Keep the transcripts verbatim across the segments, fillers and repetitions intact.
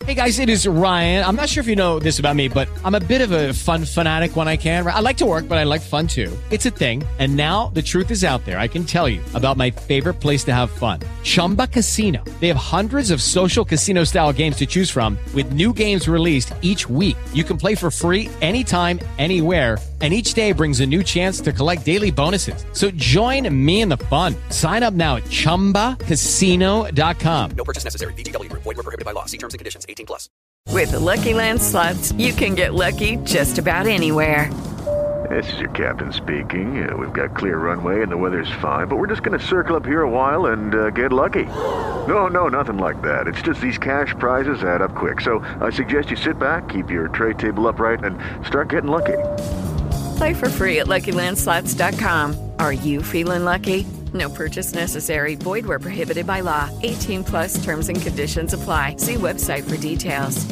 Hey guys, it is Ryan. I'm not sure if you know this about me, but I'm a bit of a fun fanatic when I can. I like to work, but I like fun too. It's a thing. And now the truth is out there. I can tell you about my favorite place to have fun. Chumba Casino. They have hundreds of social casino style games to choose from with new games released each week. You can play for free anytime, anywhere. And each day brings a new chance to collect daily bonuses. So join me in the fun. Sign up now at chumba casino dot com. No purchase necessary. V G W. Void where prohibited by law. See terms and conditions. eighteen plus. With the Lucky Land Slots, you can get lucky just about anywhere. This is your captain speaking. Uh, we've got clear runway and the weather's fine, but we're just going to circle up here a while and uh, get lucky. No, no, nothing like that. It's just these cash prizes add up quick. So I suggest you sit back, keep your tray table upright, and start getting lucky. Play for free at Lucky Land Slots dot com. Are you feeling lucky? No purchase necessary. Void where prohibited by law. eighteen plus terms and conditions apply. See website for details.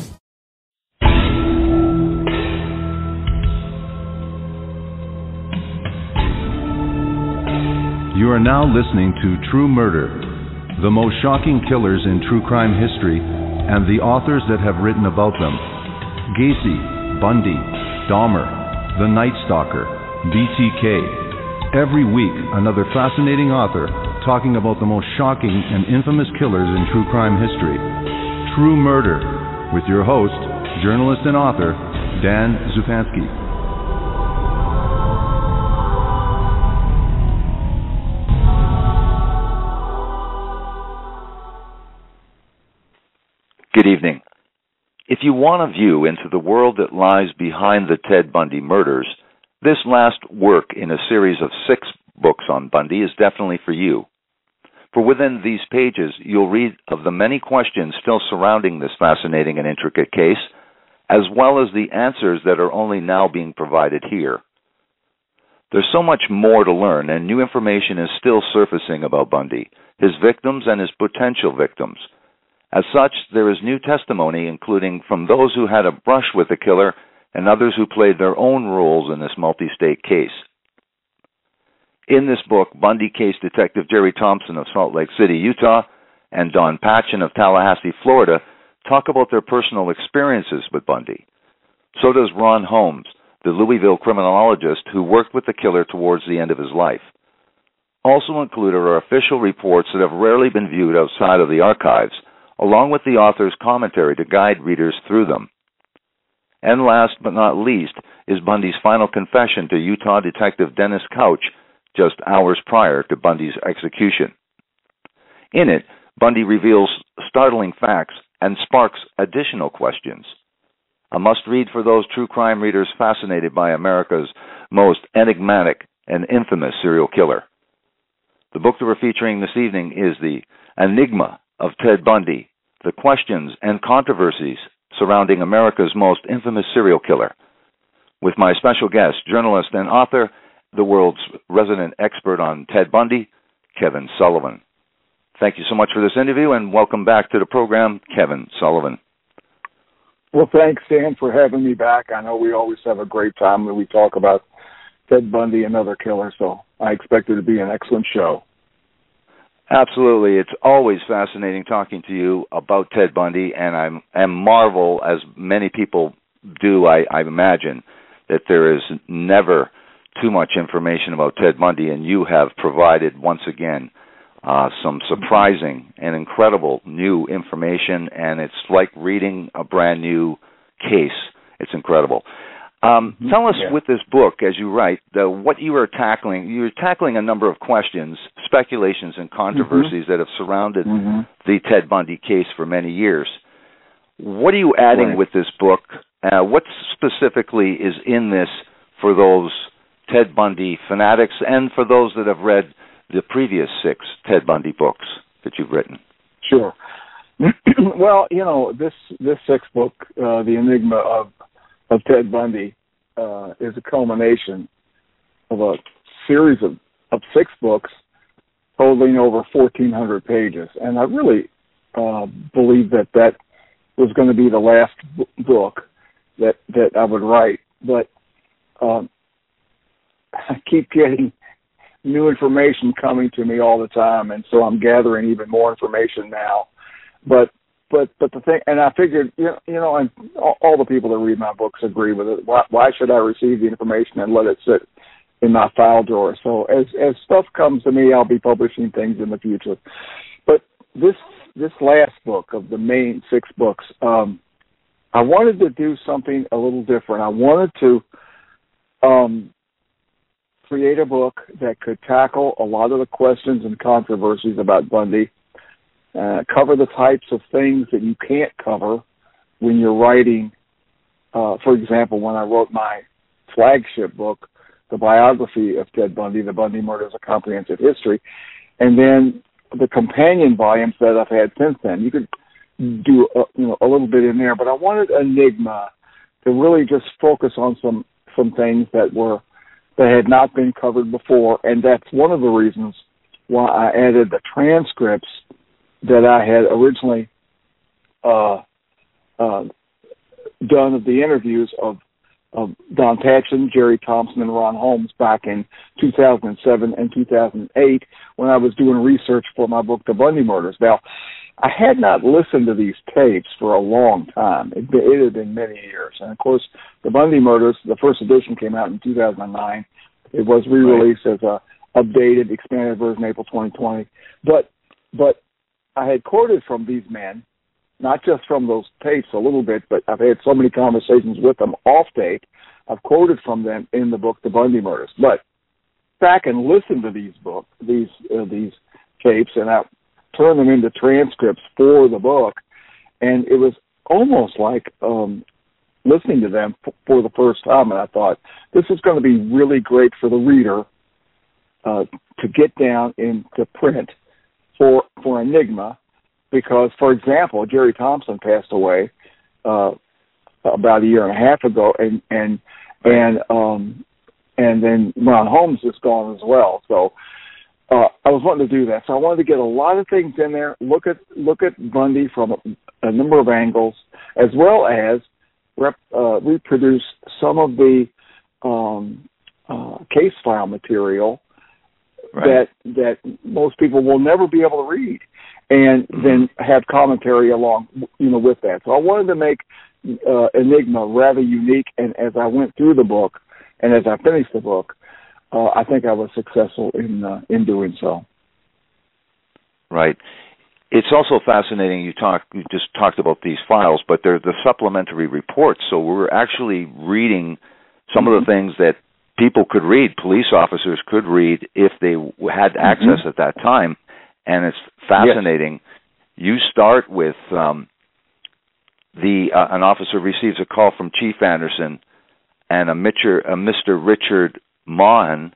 You are now listening to True Murder, the most shocking killers in true crime history, and the authors that have written about them. Gacy, Bundy, Dahmer, The Night Stalker, B T K. Every week, another fascinating author talking about the most shocking and infamous killers in true crime history. True Murder, with your host, journalist and author, Dan Zupansky. Good evening. If you want a view into the world that lies behind the Ted Bundy murders, this last work in a series of six books on Bundy is definitely for you. For within these pages, you'll read of the many questions still surrounding this fascinating and intricate case, as well as the answers that are only now being provided here. There's so much more to learn, and new information is still surfacing about Bundy, his victims, and his potential victims. As such, there is new testimony, including from those who had a brush with the killer and others who played their own roles in this multi-state case. In this book, Bundy case detective Jerry Thompson of Salt Lake City, Utah, and Don Patchen of Tallahassee, Florida, talk about their personal experiences with Bundy. So does Ron Holmes, the Louisville criminologist who worked with the killer towards the end of his life. Also included are official reports that have rarely been viewed outside of the archives, along with the author's commentary to guide readers through them. And last but not least is Bundy's final confession to Utah Detective Dennis Couch just hours prior to Bundy's execution. In it, Bundy reveals startling facts and sparks additional questions. A must-read for those true crime readers fascinated by America's most enigmatic and infamous serial killer. The book that we're featuring this evening is The Enigma of Ted Bundy, the questions and controversies surrounding America's most infamous serial killer, with my special guest, journalist and author, the world's resident expert on Ted Bundy, Kevin Sullivan. Thank you so much for this interview, and welcome back to the program, Kevin Sullivan. Well, thanks, Dan, for having me back. I know we always have a great time when we talk about Ted Bundy and other killers, so I expect it to be an excellent show. Absolutely. It's always fascinating talking to you about Ted Bundy, and I'm, I marvel, as many people do, I, I imagine, that there is never too much information about Ted Bundy, and you have provided, once again, uh, some surprising and incredible new information, and it's like reading a brand new case. It's incredible. Um, mm-hmm. Tell us yeah. with this book, as you write, the, what you are tackling. You're tackling a number of questions, speculations, and controversies mm-hmm. that have surrounded mm-hmm. the Ted Bundy case for many years. What are you adding right. with this book? Uh, what specifically is in this for those Ted Bundy fanatics and for those that have read the previous six Ted Bundy books that you've written? Sure. Well, you know, this this sixth book, uh, The Enigma of of Ted Bundy, uh, is a culmination of a series of, of six books totaling over fourteen hundred pages. And I really uh, believe that that was going to be the last b- book that, that I would write. But um, I keep getting new information coming to me all the time, and so I'm gathering even more information now. But but but the thing, and I figured, you know, you know, and all, all the people that read my books agree with it. Why, why should I receive the information and let it sit in my file drawer? So as as stuff comes to me, I'll be publishing things in the future. But this this last book of the main six books, um, I wanted to do something a little different. I wanted to um, create a book that could tackle a lot of the questions and controversies about Bundy, uh, cover the types of things that you can't cover when you're writing. Uh, for example, when I wrote my flagship book, the biography of Ted Bundy, The Bundy Murders: A Comprehensive History, and then the companion volumes that I've had since then. You could do a, you know, a little bit in there, but I wanted Enigma to really just focus on some, some things that were that had not been covered before, and that's one of the reasons why I added the transcripts that I had originally uh, uh, done of the interviews of of Don Patchen, Jerry Thompson, and Ron Holmes back in two thousand seven and two thousand eight when I was doing research for my book, The Bundy Murders. Now, I had not listened to these tapes for a long time. It, it had been many years. And, of course, The Bundy Murders, the first edition came out in two thousand nine. It was re-released right. as a updated, expanded version April twenty twenty. But, but I had quoted from these men, not just from those tapes a little bit, but I've had so many conversations with them off tape. I've quoted from them in the book, The Bundy Murders. But back and listen to these book, these uh, these tapes, and I turned them into transcripts for the book, and it was almost like um, listening to them f- for the first time. And I thought, this is going to be really great for the reader uh, to get down into print for for Enigma. Because, for example, Jerry Thompson passed away uh, about a year and a half ago, and and and um, and then Ron Holmes is gone as well. So uh, I was wanting to do that. So I wanted to get a lot of things in there. Look at look at Bundy from a, a number of angles, as well as rep, uh, reproduce some of the um, uh, case file material right. that that most people will never be able to read. And then have commentary along, you know, with that. So I wanted to make uh, Enigma rather unique. And as I went through the book, and as I finished the book, uh, I think I was successful in uh, in doing so. Right. It's also fascinating. You talk, you just talked about these files, but they're the supplementary reports. So we're actually reading some mm-hmm. of the things that people could read, police officers could read if they had access mm-hmm. at that time. And it's fascinating. Yes. You start with um, the uh, an officer receives a call from Chief Anderson and a, Mitcher, a Mister Richard Maughan,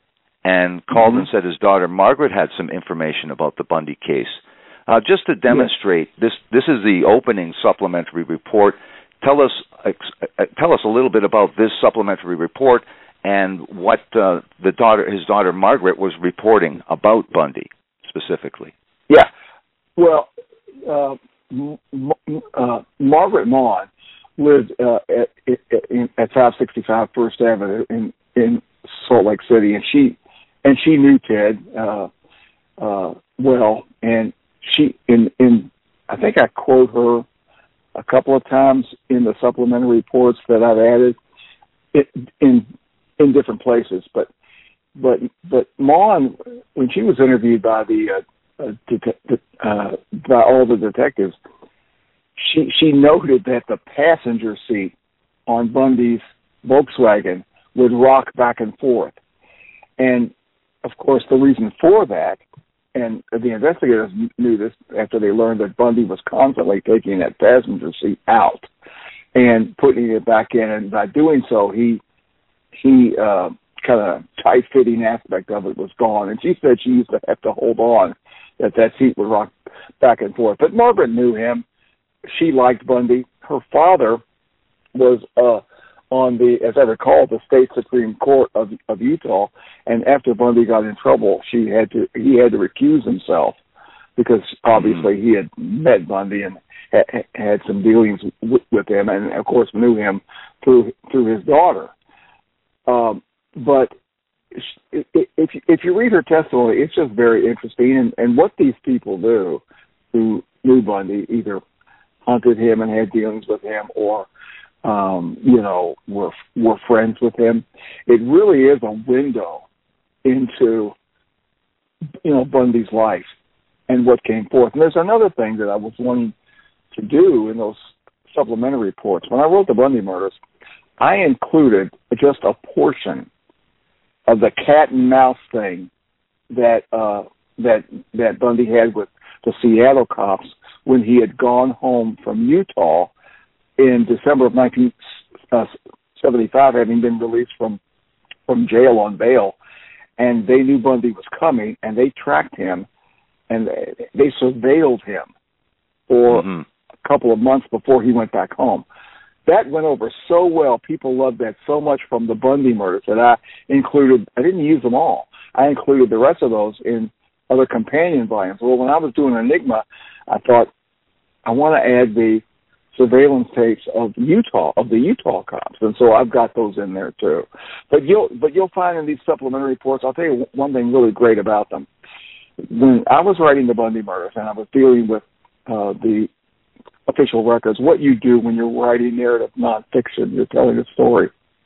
and called mm-hmm. and said his daughter Margaret had some information about the Bundy case. Uh, just to demonstrate, yes. this this is the opening supplementary report. Tell us uh, tell us a little bit about this supplementary report and what uh, the daughter his daughter Margaret was reporting about Bundy. Specifically, yeah. Well, uh, M- uh, Margaret Maughan lived uh, at, at, at five sixty-five First Avenue in, in Salt Lake City, and she and she knew Ted uh, uh, well. And she, in, in I think I quote her a couple of times in the supplementary reports that I've added it, in in different places, but. But but Maughan, when she was interviewed by the uh, uh, det- uh, by all the detectives, she she noted that the passenger seat on Bundy's Volkswagen would rock back and forth, and of course the reason for that, and the investigators knew this after they learned that Bundy was constantly taking that passenger seat out and putting it back in, and by doing so he he. Uh, kind of tight-fitting aspect of it was gone. And she said she used to have to hold on that that seat would rock back and forth. But Margaret knew him. She liked Bundy. Her father was uh, on the, as I recall, the state Supreme Court of, of Utah. And after Bundy got in trouble, she had to he had to recuse himself because obviously he had met Bundy and ha- had some dealings w- with him, and of course knew him through through his daughter. Um, But if you, if you read her testimony, it's just very interesting. And, and what these people do who knew Bundy, either hunted him and had dealings with him, or um, you know, were were friends with him. It really is a window into, you know, Bundy's life and what came forth. And there's another thing that I was wanting to do in those supplementary reports. When I wrote the Bundy murders, I included just a portion of the cat and mouse thing that uh, that that Bundy had with the Seattle cops when he had gone home from Utah in December of nineteen seventy-five, having been released from, from jail on bail. And they knew Bundy was coming, and they tracked him, and they surveilled him for mm-hmm. a couple of months before he went back home. That went over so well. People loved that so much from the Bundy murders that I included. I didn't use them all. I included the rest of those in other companion volumes. Well, when I was doing Enigma, I thought, I want to add the surveillance tapes of Utah, of the Utah cops, and so I've got those in there too. But you'll, but you'll find in these supplementary reports, I'll tell you one thing really great about them. When I was writing the Bundy murders and I was dealing with uh, the official records, what you do when you're writing narrative nonfiction, you're telling a story.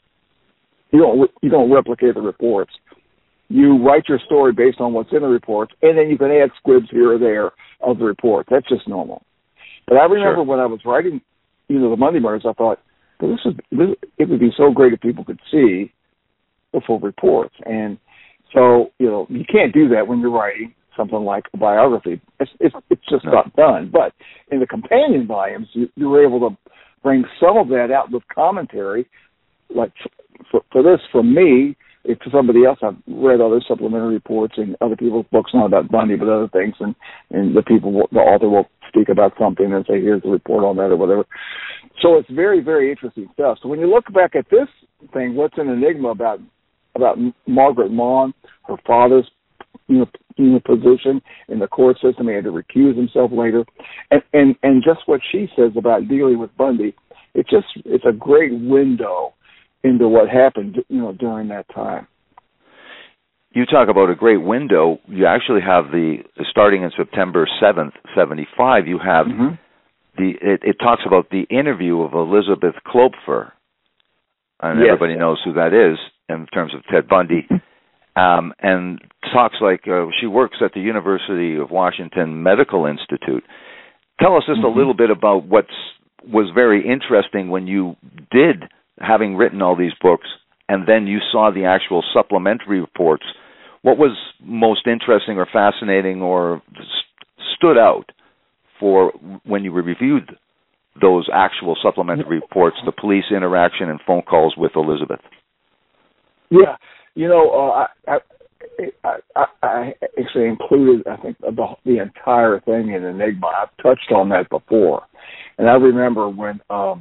You don't, you don't replicate the reports. You write your story based on what's in the reports, and then you can add squibs here or there of the report. That's just normal. But I remember sure. when I was writing, you know, the Bundy murders, I thought, well, this is this, it would be so great if people could see the full reports. And so, you know, you can't do that when you're writing something like a biography. It's it's, it's just no. not done. But in the companion volumes, you, you were able to bring some of that out with commentary. Like for, for this, from me, if for somebody else, I've read other supplementary reports and other people's books, not about Bundy, but other things, and, and the people, the author will speak about something and say, here's the report on that or whatever. So it's very, very interesting stuff. So when you look back at this thing, what's an enigma about about Margaret Maughan, her father's you know, you know, position in the court system, he had to recuse himself later, and, and, and just what she says about dealing with Bundy, it's just, it's a great window into what happened, you know, during that time. You talk about a great window. You actually have the, starting in September seventh, seventy-five, you have mm-hmm. the, it, it talks about the interview of Elizabeth Klopfer, and yes. everybody knows who that is in terms of Ted Bundy, um, and talks like uh, she works at the University of Washington Medical Institute. Tell us just mm-hmm. a little bit about what was very interesting when you did, having written all these books, and then you saw the actual supplementary reports. What was most interesting or fascinating or st- stood out for when you reviewed those actual supplementary reports, the police interaction and phone calls with Elizabeth? Yeah, you know, uh, I, I, I, I actually included, I think, the, the entire thing in Enigma. I've touched on that before. And I remember when um,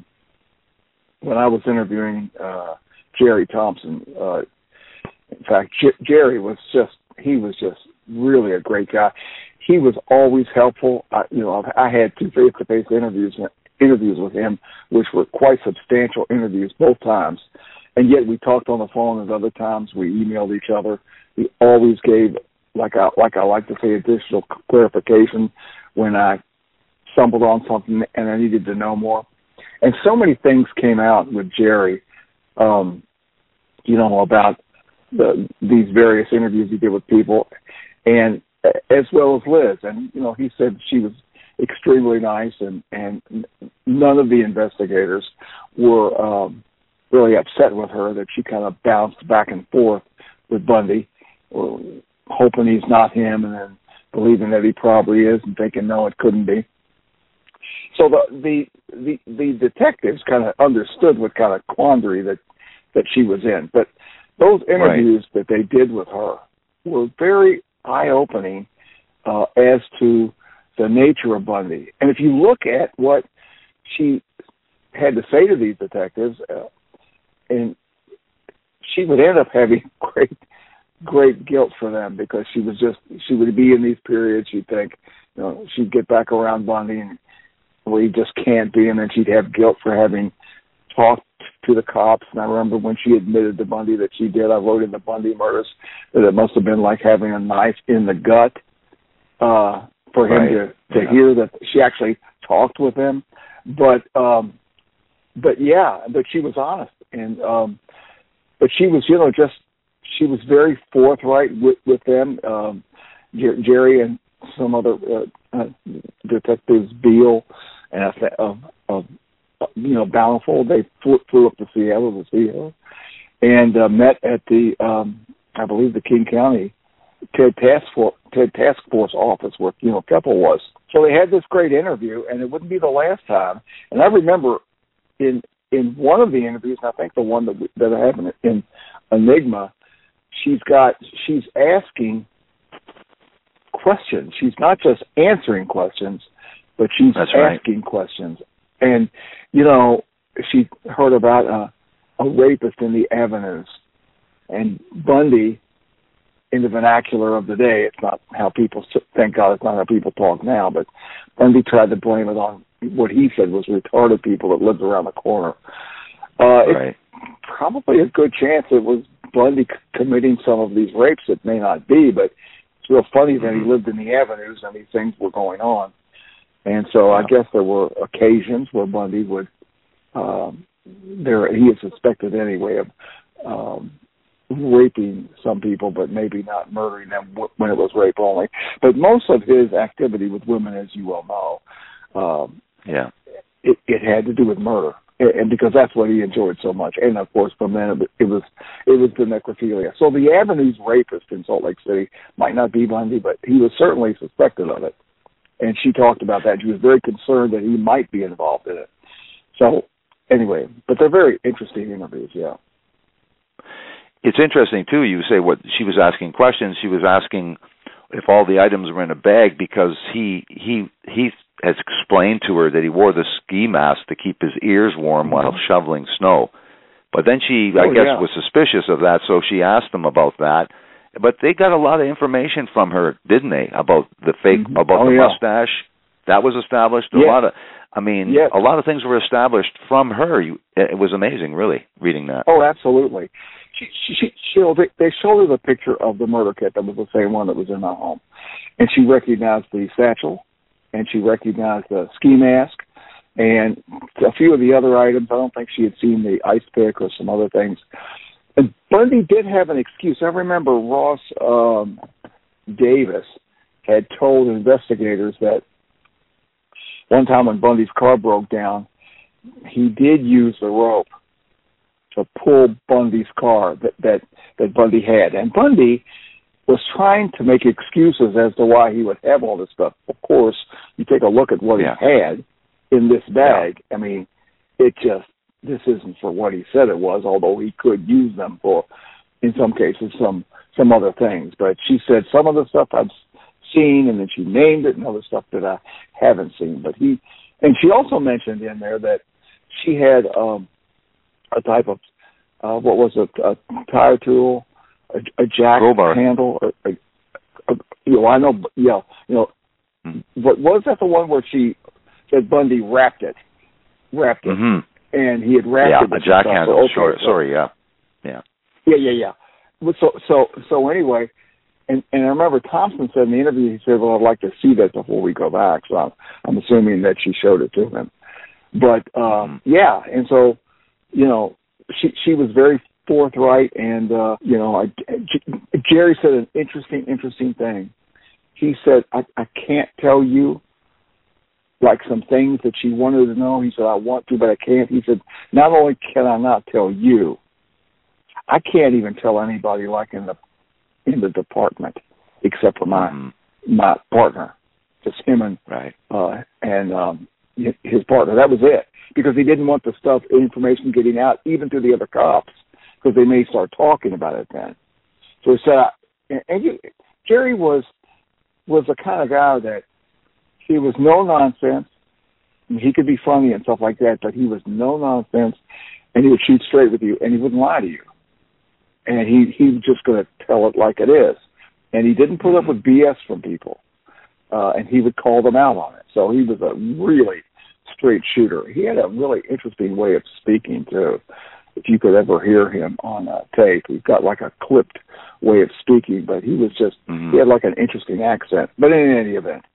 when I was interviewing uh, Jerry Thompson, uh, in fact, J- Jerry was just, he was just really a great guy. He was always helpful. I, you know, I had two face-to-face interviews interviews with him, which were quite substantial interviews both times. And yet we talked on the phone, and other times we emailed each other. He always gave, like I like I like to say, additional clarification when I stumbled on something and I needed to know more. And so many things came out with Jerry, um, you know, about the, these various interviews he did with people, and as well as Liz. And, you know, he said she was extremely nice, and, and none of the investigators were um, really upset with her, that she kind of bounced back and forth with Bundy, hoping he's not him and then believing that he probably is and thinking, no, it couldn't be. So the the the, the detectives kind of understood what kind of quandary that, that she was in. But those interviews right. that they did with her were very eye-opening uh, as to the nature of Bundy. And if you look at what she had to say to these detectives, uh, and she would end up having great, great guilt for them, because she was just, she would be in these periods, she'd think, you know, she'd get back around Bundy and where he just can't be, and then she'd have guilt for having talked to the cops. And I remember when she admitted to Bundy that she did, I wrote in the Bundy murders that it must have been like having a knife in the gut uh, for him right. to, to yeah. hear that she actually talked with him. but um, but yeah, but she was honest, and um, but she was, you know, just she was very forthright with, with them. Um, Jer- Jerry and some other uh, uh, detectives, Beale and of uh, uh, you know Bountiful, they flew, flew up to Seattle to see her, and uh, met at the um, I believe the King County Ted Task Force Ted Task Force office where you know Keppel was. So they had this great interview, and it wouldn't be the last time. And I remember in in one of the interviews, I think the one that we, that I have in, in Enigma, she's got she's asking questions. She's not just answering questions, but she's That's asking right. questions. And you know, she heard about a, a rapist in the Avenues, and Bundy. In the vernacular of the day, it's not how people, thank God it's not how people talk now, but Bundy tried to blame it on what he said was retarded people that lived around the corner. Uh, right. It's probably a good chance it was Bundy c- committing some of these rapes. It may not be, but it's real funny that he lived in the Avenues and these things were going on. And so yeah. I guess there were occasions where Bundy would, um, there he is suspected anyway of um, raping some people, but maybe not murdering them when it was rape only. But most of his activity with women, as you well know, um, yeah, it, it had to do with murder, and because that's what he enjoyed so much. And of course, from then it was it was the necrophilia. So the Avenues rapist in Salt Lake City might not be Bundy, but he was certainly suspected of it. And she talked about that. She was very concerned that he might be involved in it. So anyway, but they're very interesting interviews, yeah. It's interesting, too, you say what she was asking questions. She was asking if all the items were in a bag because he he he has explained to her that he wore the ski mask to keep his ears warm while shoveling snow. But then she, I oh, guess, yeah. was suspicious of that, so she asked him about that. But they got a lot of information from her, didn't they, about the fake, mm-hmm. about oh, the yeah. mustache? That was established. A yes. lot of, I mean, yes. a lot of things were established from her. You, it was amazing, really, reading that. Oh, absolutely. She, she, she, she, they showed her the picture of the murder kit that was the same one that was in my home. And she recognized the satchel, and she recognized the ski mask, and a few of the other items. I don't think she had seen the ice pick or some other things. And Bundy did have an excuse. I remember Ross um, Davis had told investigators that one time when Bundy's car broke down, he did use the rope to pull Bundy's car that, that, that Bundy had. And Bundy was trying to make excuses as to why he would have all this stuff. Of course, you take a look at what yeah. he had in this bag. Yeah. I mean, it just, this isn't for what he said it was, although he could use them for, in some cases, some some other things. But she said some of the stuff I've seen, and then she named it, and other stuff that I haven't seen. But he, and she also mentioned in there that she had um, a type of, uh, what was it, a tire tool, a, a jack Crowbar. handle, a, a, a, you know, I know, yeah, you know, mm-hmm. but was that the one where she said Bundy wrapped it, wrapped it, mm-hmm. and he had wrapped yeah, it with a jack stuff. handle, So, okay, sure, so, sorry, yeah, yeah. Yeah, yeah, yeah. So, so, so anyway, and, and I remember Thompson said in the interview, he said, well, I'd like to see that before we go back. So I'm, I'm assuming that she showed it to him. But, um, yeah, and so, you know, she she was very forthright, and, uh, you know, I, J- Jerry said an interesting, interesting thing. He said, I, I can't tell you, like, some things that she wanted to know. He said, I want to, but I can't. He said, not only can I not tell you, I can't even tell anybody, like, in the in the department, except for my mm-hmm. my partner, just him and right. uh, and um, his partner. That was it, because he didn't want the stuff, information getting out, even to the other cops, because they may start talking about it then. So he said, I, and, and you, Jerry was was the kind of guy that he was no nonsense. He could be funny and stuff like that, but he was no nonsense, and he would shoot straight with you, and he wouldn't lie to you. And he he was just going to tell it like it is. And he didn't put up with B S from people. Uh, and he would call them out on it. So he was a really straight shooter. He had a really interesting way of speaking, too. If you could ever hear him on a tape, he's got like a clipped way of speaking, but he was just, mm-hmm. he had like an interesting accent. But in any event,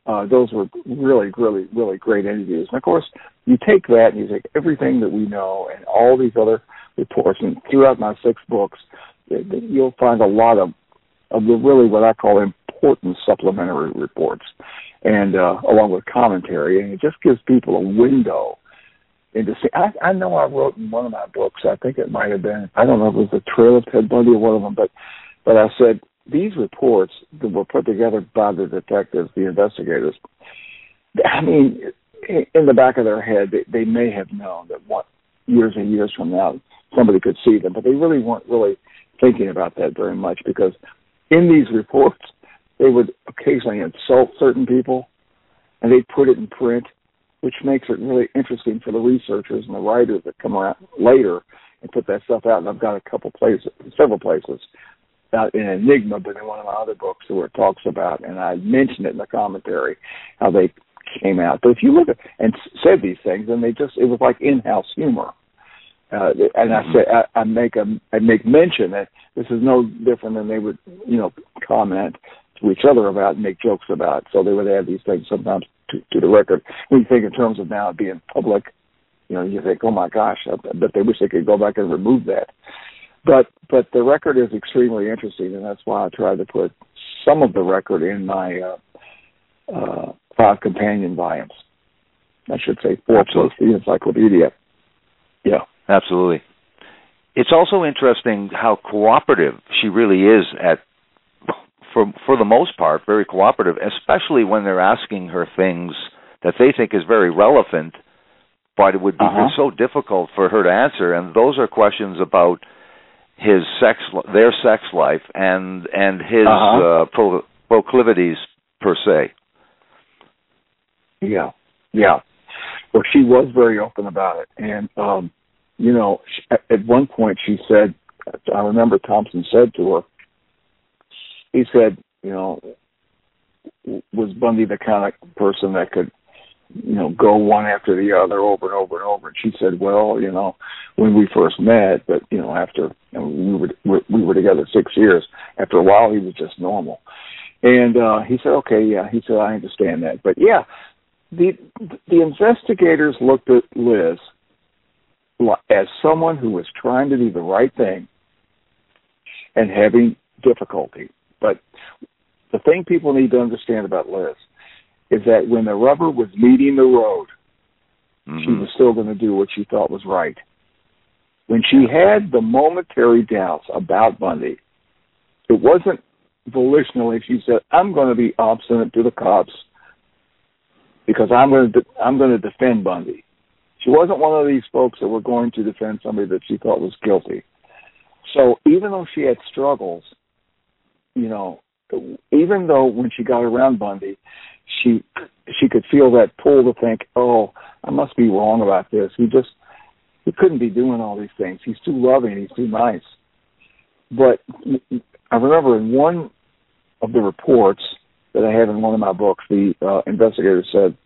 Uh, those were really, really, really great interviews. And, of course, you take that and you take everything that we know and all these other reports, and throughout my six books, you'll find a lot of, of the really what I call important supplementary reports, and uh, along with commentary, and it just gives people a window into see. I, I know I wrote in one of my books, I think it might have been, I don't know if it was The Trail of Ted Bundy or one of them, but but I said, these reports that were put together by the detectives, the investigators, I mean, in the back of their head, they, they may have known that one, years and years from now, somebody could see them, but they really weren't really thinking about that very much, because in these reports, they would occasionally insult certain people, and they'd put it in print, which makes it really interesting for the researchers and the writers that come around later and put that stuff out. And I've got a couple places, several places, not in Enigma, but in one of my other books where it talks about, and I mentioned it in the commentary, how they came out. But if you look at and said these things, and they just, it was like in-house humor. Uh, and I say, I, I make a, I make mention that this is no different than they would, you know, comment to each other about and make jokes about. So they would add these things sometimes to, to the record. When you think in terms of now being public, you know, you think, oh my gosh, I bet they wish they could go back and remove that. But but the record is extremely interesting, and that's why I tried to put some of the record in my uh, uh, five companion volumes. I should say four plus the encyclopedia. Yeah. Absolutely. It's also interesting how cooperative she really is at, for for the most part, very cooperative, especially when they're asking her things that they think is very relevant, but it would be uh-huh. so difficult for her to answer. And those are questions about his sex, their sex life, and and his uh-huh. uh, pro, proclivities per se. Yeah, yeah. Well, she was very open about it, and um, you know, at one point she said, I remember Thompson said to her, he said, you know, was Bundy the kind of person that could, you know, go one after the other over and over and over? And she said, well, you know, when we first met, but, you know, after, you know, we were we were together six years, after a while he was just normal. And uh, he said, okay, yeah, he said, I understand that. But, yeah, the the investigators looked at Liz as someone who was trying to do the right thing and having difficulty. But the thing people need to understand about Liz is that when the rubber was meeting the road, mm-hmm. she was still going to do what she thought was right. When she had the momentary doubts about Bundy, it wasn't volitionally. She said, I'm going to be obstinate to the cops because I'm going to de- I'm going to defend Bundy. She wasn't one of these folks that were going to defend somebody that she thought was guilty. So even though she had struggles, you know, even though when she got around Bundy, she she could feel that pull to think, oh, I must be wrong about this. He just, he couldn't be doing all these things. He's too loving. He's too nice. But I remember in one of the reports that I have in one of my books, the uh, investigator said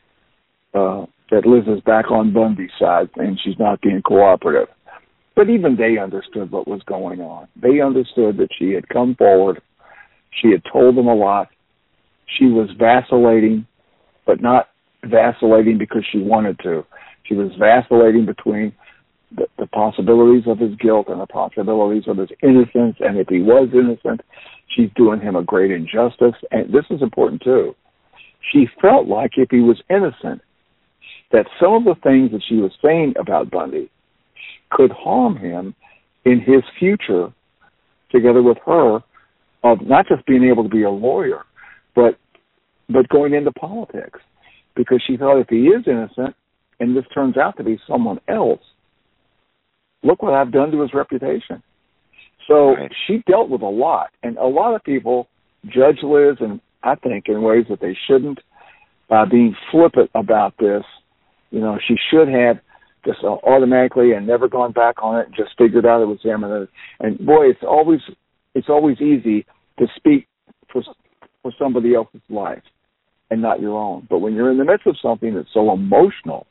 uh, that Liz is back on Bundy's side and she's not being cooperative. But even they understood what was going on. They understood that she had come forward. She had told them a lot. She was vacillating, but not vacillating because she wanted to. She was vacillating between the, the possibilities of his guilt and the possibilities of his innocence. And if he was innocent, she's doing him a great injustice. And this is important, too. She felt like if he was innocent, that some of the things that she was saying about Bundy could harm him in his future together with her of not just being able to be a lawyer, but but going into politics. Because she thought if he is innocent and this turns out to be someone else, look what I've done to his reputation. So right. She dealt with a lot. And a lot of people judge Liz, and I think in ways that they shouldn't, by being flippant about this. You know, she should have just automatically and never gone back on it and just figured out it was him. And, and boy, it's always it's always easy to speak for for somebody else's life and not your own. But when you're in the midst of something that's so emotional,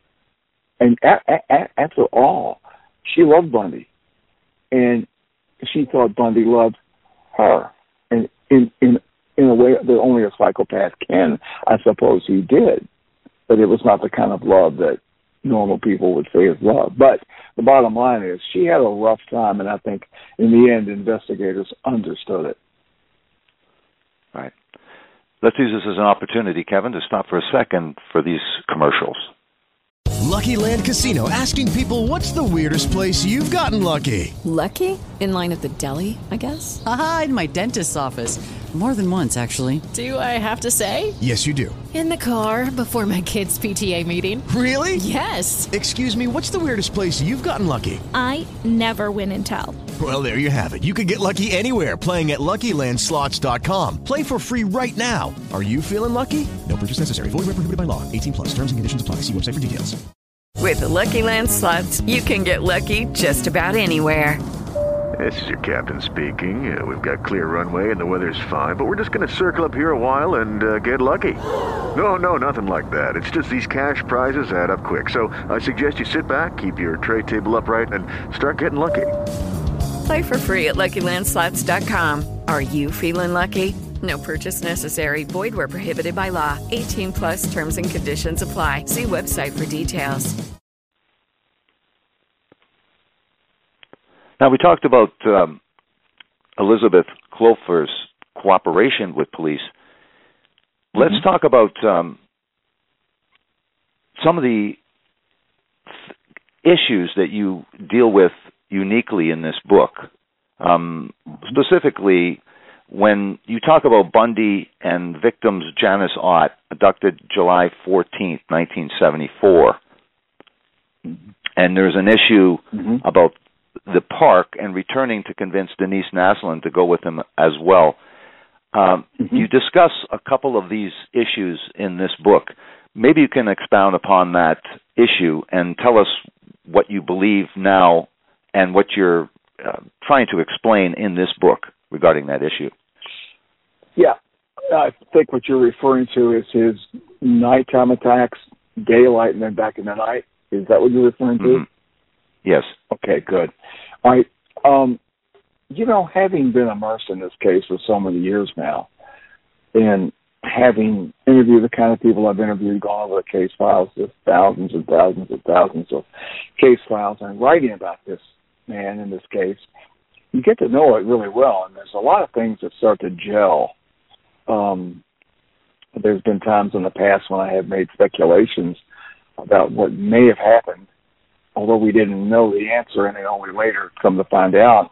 and after all, she loved Bundy, and she thought Bundy loved her. And in in in a way that only a psychopath can. I suppose he did, but it was not the kind of love that normal people would say is love. But the bottom line is she had a rough time, and I think in the end investigators understood it. Right. Let's use this as an opportunity, Kevin, to stop for a second for these commercials. Lucky Land Casino, asking people, what's the weirdest place you've gotten lucky? Lucky? In line at the deli, I guess? Aha, in my dentist's office. More than once, actually. Do I have to say? Yes, you do. In the car before my kids' P T A meeting. Really? Yes. Excuse me, what's the weirdest place you've gotten lucky? I never win and tell. Well, there you have it. You can get lucky anywhere, playing at Lucky Land Slots dot com. Play for free right now. Are you feeling lucky? No purchase necessary. Void where prohibited by law. eighteen plus. Terms and conditions apply. See website for details. With the Lucky Land Slots, you can get lucky just about anywhere. This is your captain speaking. Uh, we've got clear runway and the weather's fine, but we're just going to circle up here a while and uh, get lucky. No, no, nothing like that. It's just these cash prizes add up quick. So I suggest you sit back, keep your tray table upright, and start getting lucky. Play for free at Lucky Land Slots dot com. Are you feeling lucky? No purchase necessary. Void where prohibited by law. eighteen plus terms and conditions apply. See website for details. Now, we talked about um, Elizabeth Kloepfer's cooperation with police. Let's mm-hmm. talk about um, some of the th- issues that you deal with uniquely in this book. Um, specifically, when you talk about Bundy and victims Janice Ott, abducted July fourteenth, nineteen seventy-four, mm-hmm. and there's an issue mm-hmm. about the park and returning to convince Denise Naslund to go with him as well. Um, mm-hmm. You discuss a couple of these issues in this book. Maybe you can expound upon that issue and tell us what you believe now and what you're uh, trying to explain in this book regarding that issue. Yeah, I think what you're referring to is his nighttime attacks, daylight, and then back in the night. Is that what you're referring to? Mm-hmm. Yes. Okay, good. All right. Um, you know, having been immersed in this case for so many years now, and having interviewed the kind of people I've interviewed, gone over the case files, just thousands and thousands and thousands of case files, and writing about this man in this case, you get to know it really well, and there's a lot of things that start to gel. Um, there's been times in the past when I have made speculations about what may have happened, although we didn't know the answer, and then only later come to find out.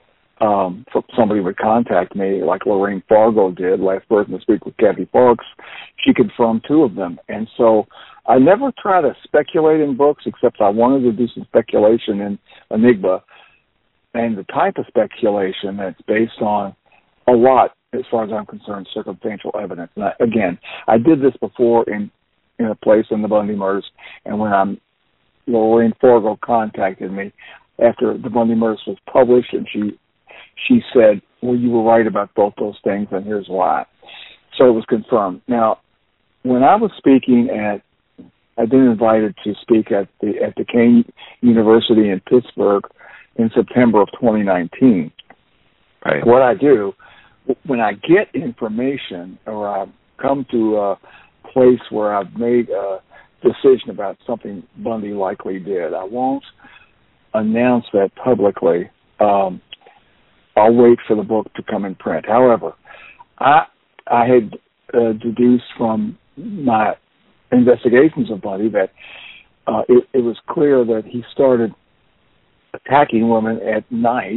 Um, somebody would contact me, like Lorraine Fargo did, last person to speak with Kathy Parks. She confirmed two of them. And so I never try to speculate in books, except I wanted to do some speculation in Enigma, and the type of speculation that's based on a lot, as far as I'm concerned, circumstantial evidence. And I, again, I did this before in, in a place in the Bundy murders, and when I'm Lorraine Fargo contacted me after the Bundy murders was published, and she she said, well, you were right about both those things, and here's why. So it was confirmed. Now, when I was speaking at, I've been invited to speak at the at Duquesne University in Pittsburgh in September of twenty nineteen. Right. What I do, when I get information or I come to a place where I've made a decision about something Bundy likely did, I won't announce that publicly. Um, I'll wait for the book to come in print. However, I I had uh, deduced from my investigations of Bundy that uh, it, it was clear that he started attacking women at night,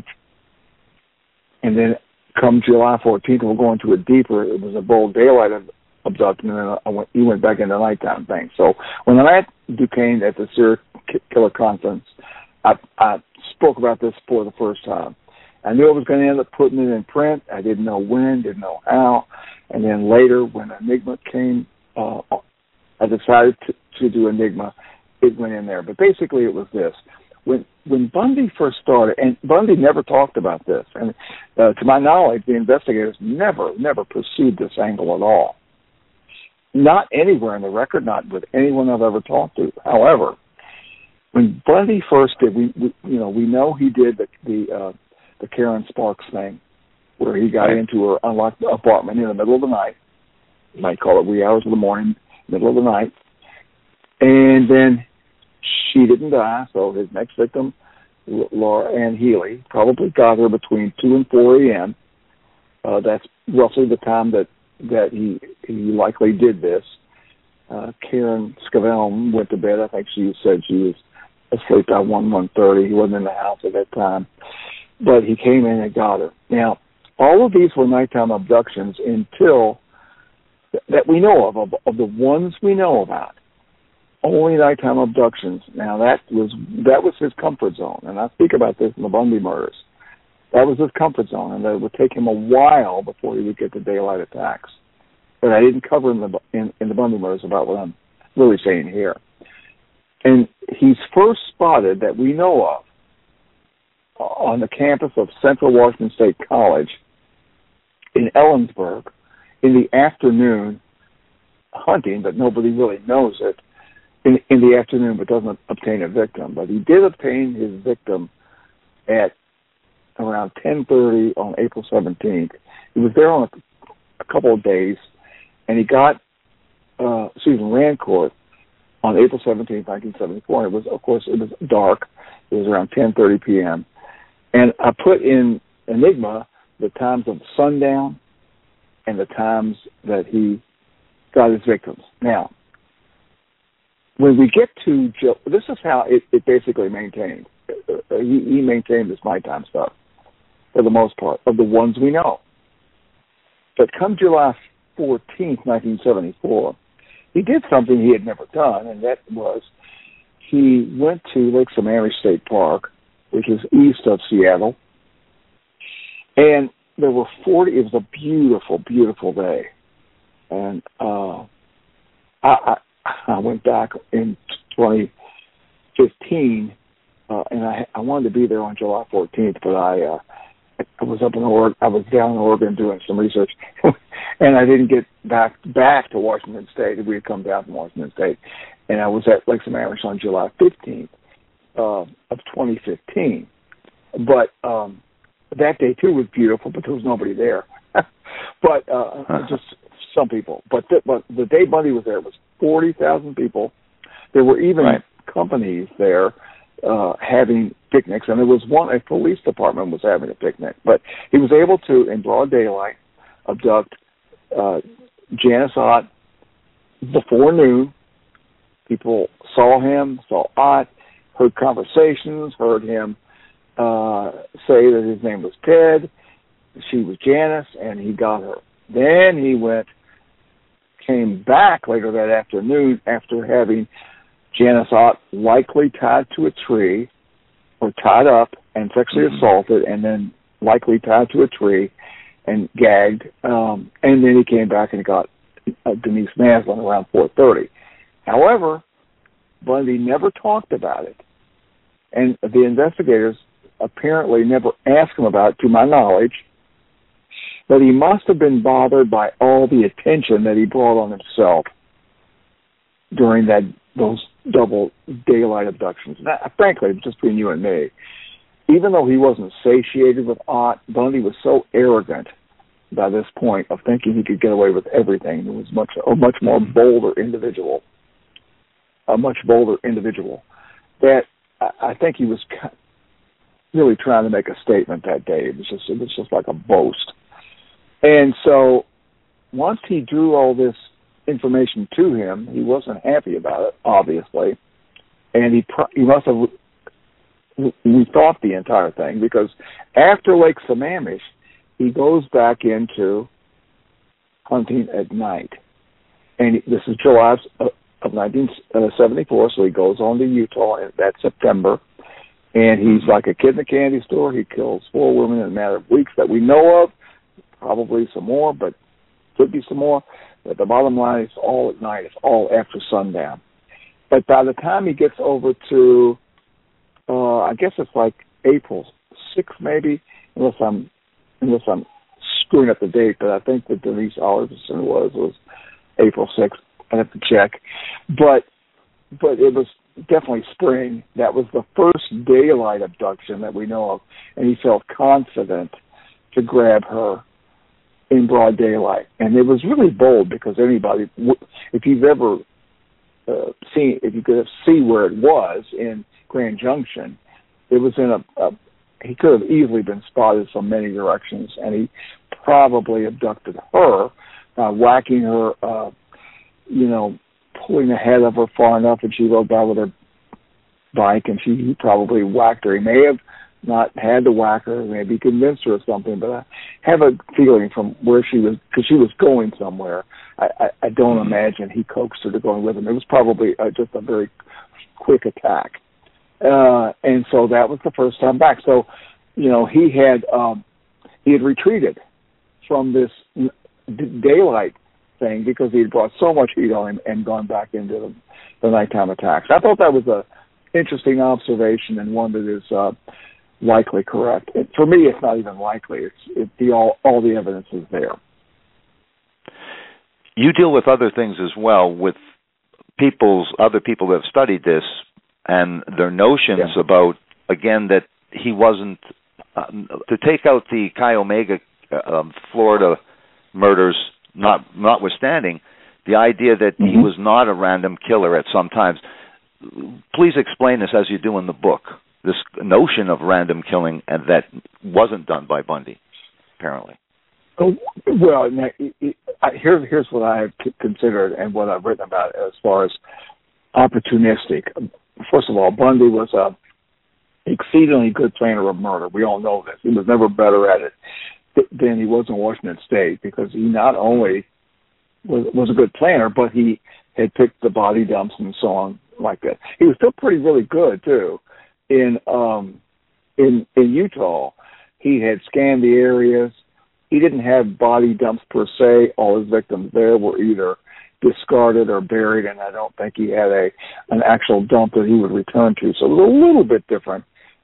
and then come July fourteenth, we're going to it deeper. It was a bold daylight abduction, and then I went, he went back into nighttime thing. So when I'm at Duquesne at the serial killer conference, I, I spoke about this for the first time. I knew I was going to end up putting it in print. I didn't know when, didn't know how. And then later, when Enigma came, uh, I decided to, to do Enigma. It went in there. But basically, it was this. When when Bundy first started, and Bundy never talked about this, and uh, to my knowledge, the investigators never, never pursued this angle at all. Not anywhere in the record, not with anyone I've ever talked to. However, when Bundy first did, we, we you know we know he did the the, uh, the Karen Sparks thing, where he got right. into her unlocked apartment in the middle of the night. You might call it wee hours of the morning, middle of the night. And then she didn't die, so his next victim, Laura Ann Healy, probably got her between two and four a.m. Uh, that's roughly the time that, that he he likely did this. Uh, Karen Scavell went to bed. I think she said she was asleep by one, one thirty. He wasn't in the house at that time. But he came in and got her. Now, all of these were nighttime abductions until, that we know of, of, of the ones we know about. Only nighttime abductions. Now, that was that was his comfort zone. And I speak about this in the Bundy murders. That was his comfort zone, and it would take him a while before he would get to daylight attacks. But I didn't cover in the in, in the Bundy murders about what I'm really saying here. And he's first spotted, that we know of, on the campus of Central Washington State College in Ellensburg in the afternoon, hunting, but nobody really knows it, in, in the afternoon, but doesn't obtain a victim. But he did obtain his victim at around ten thirty on April seventeenth. He was there on a, a couple of days, and he got uh, Susan Rancourt on April seventeenth, nineteen seventy-four. And it was, of course, it was dark. It was around ten thirty p.m. And I put in Enigma the times of sundown and the times that he got his victims. Now, when we get to Joe, this is how it, it basically maintained. Uh, he, he maintained this nighttime stuff for the most part, of the ones we know. But come July fourteenth, nineteen seventy-four, he did something he had never done, and that was he went to Lake Sammamish State Park, which is east of Seattle, and there were forty, it was a beautiful, beautiful day. And uh, I, I, I went back in twenty fifteen, uh, and I, I wanted to be there on July fourteenth, but I uh, I was up in Oregon, I was down in Oregon doing some research, and I didn't get back back to Washington State. We had come down from Washington State, and I was at Lake Sammamish on July fifteenth uh, of twenty fifteen. But um, that day too was beautiful, but there was nobody there. but uh, just some people. But the, but the day Bundy was there was forty thousand people. There were even right. companies there uh, having picnics, and there was one, a police department was having a picnic. But he was able to, in broad daylight, abduct uh, Janice Ott before noon. People saw him, saw Ott, heard conversations, heard him uh, say that his name was Ted, she was Janice, and he got her. Then he went, came back later that afternoon after having Janice Ott likely tied to a tree or tied up and sexually mm-hmm. assaulted, and then likely tied to a tree and gagged. Um, and then he came back and got uh, Denise Maslin around four thirty. However, Bundy never talked about it. And the investigators apparently never asked him about it, to my knowledge. But he must have been bothered by all the attention that he brought on himself during that those double daylight abductions. Now, frankly, just between you and me, even though he wasn't satiated with Ott, Bundy was so arrogant by this point of thinking he could get away with everything. He was much a much more bolder individual, a much bolder individual, that I think he was really trying to make a statement that day. It was just it was just like a boast. And so once he drew all this information to him, he wasn't happy about it, obviously, and he pro- he must have rethought the entire thing, because after Lake Sammamish, he goes back into hunting at night. And this is July of nineteen seventy-four, so he goes on to Utah in that September, and he's like a kid in a candy store. He kills four women in a matter of weeks that we know of, probably some more, but could be some more. But the bottom line is all at night. It's all after sundown. But by the time he gets over to, uh, I guess it's like April sixth, maybe, unless I'm unless I'm screwing up the date. But I think that Denise Oliverson was was April sixth. I have to check. But but it was definitely spring. That was the first daylight abduction that we know of, and he felt confident to grab her in broad daylight. And it was really bold because anybody, if you've ever uh, seen, if you could see where it was in Grand Junction, it was in a, a he could have easily been spotted from many directions, and he probably abducted her, uh, whacking her, uh, you know, pulling ahead of her far enough, and she rode by with her bike, and she he probably whacked her. He may have not had to whack her, maybe convinced her of something, but I have a feeling from where she was, because she was going somewhere, I, I, I don't imagine he coaxed her to going with him. It was probably uh, just a very quick attack. Uh, and so that was the first time back. So, you know, he had um, he had retreated from this d- daylight thing because he had brought so much heat on him and gone back into the, the nighttime attacks. I thought that was a interesting observation and one that is uh, likely correct. It, for me, it's not even likely. It's it, the all all the evidence is there. You deal with other things as well, with people's other people that have studied this and their notions yeah. about, again, that he wasn't uh, to take out the Chi Omega uh, um, Florida murders, not notwithstanding the idea that mm-hmm. he was not a random killer at some times. Please explain this as you do in the book. This notion of random killing and that wasn't done by Bundy, apparently. Oh, well, it, it, I, here's here's what I have considered and what I've written about as far as opportunistic. First of all, Bundy was a exceedingly good planner of murder. We all know this. He was never better at it than he was in Washington State, because he not only was, was a good planner, but he had picked the body dumps and so on like that. He was still pretty really good too. In um, in in Utah, he had scanned the areas. He didn't have body dumps per se. All his victims there were either discarded or buried, and I don't think he had a an actual dump that he would return to. So it was a little bit different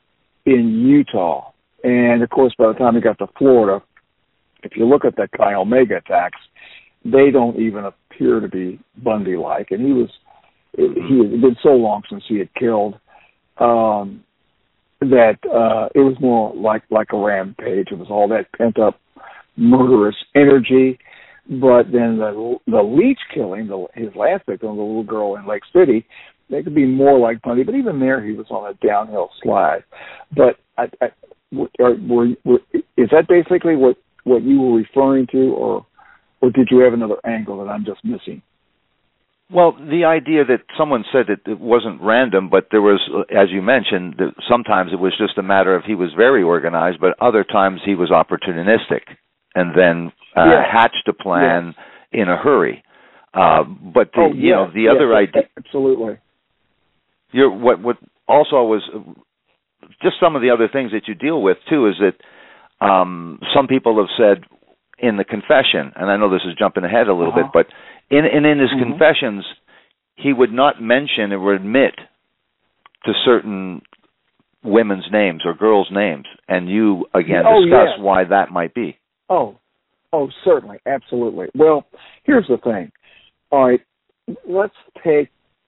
in Utah. And, of course, by the time he got to Florida, if you look at the Chi Omega attacks, they don't even appear to be Bundy-like. And he was, he had been so long since he had killed um, that uh, it was more like, like a rampage. It was all that pent-up murderous energy. But then the the Leach killing, the, his last victim, the little girl in Lake City, they could be more like Bundy. But even there, he was on a downhill slide. But I, I, were, were, were, is that basically what, what you were referring to, or or did you have another angle that I'm just missing? Well, the idea that someone said that it wasn't random, but there was, as you mentioned, that sometimes it was just a matter of he was very organized, but other times he was opportunistic and then uh, yeah. hatched a plan yeah. in a hurry. Uh, but the, oh, you yeah. know, the yeah, other idea, absolutely. You're, what what also was just some of the other things that you deal with too is that um, some people have said in the confession, and I know this is jumping ahead a little uh-huh. bit, but in in, in his mm-hmm. confessions, he would not mention or admit to certain women's names or girls' names, and you again oh, discuss yeah. why that might be. Oh, oh, certainly, absolutely. Well, here's the thing. All right, let's take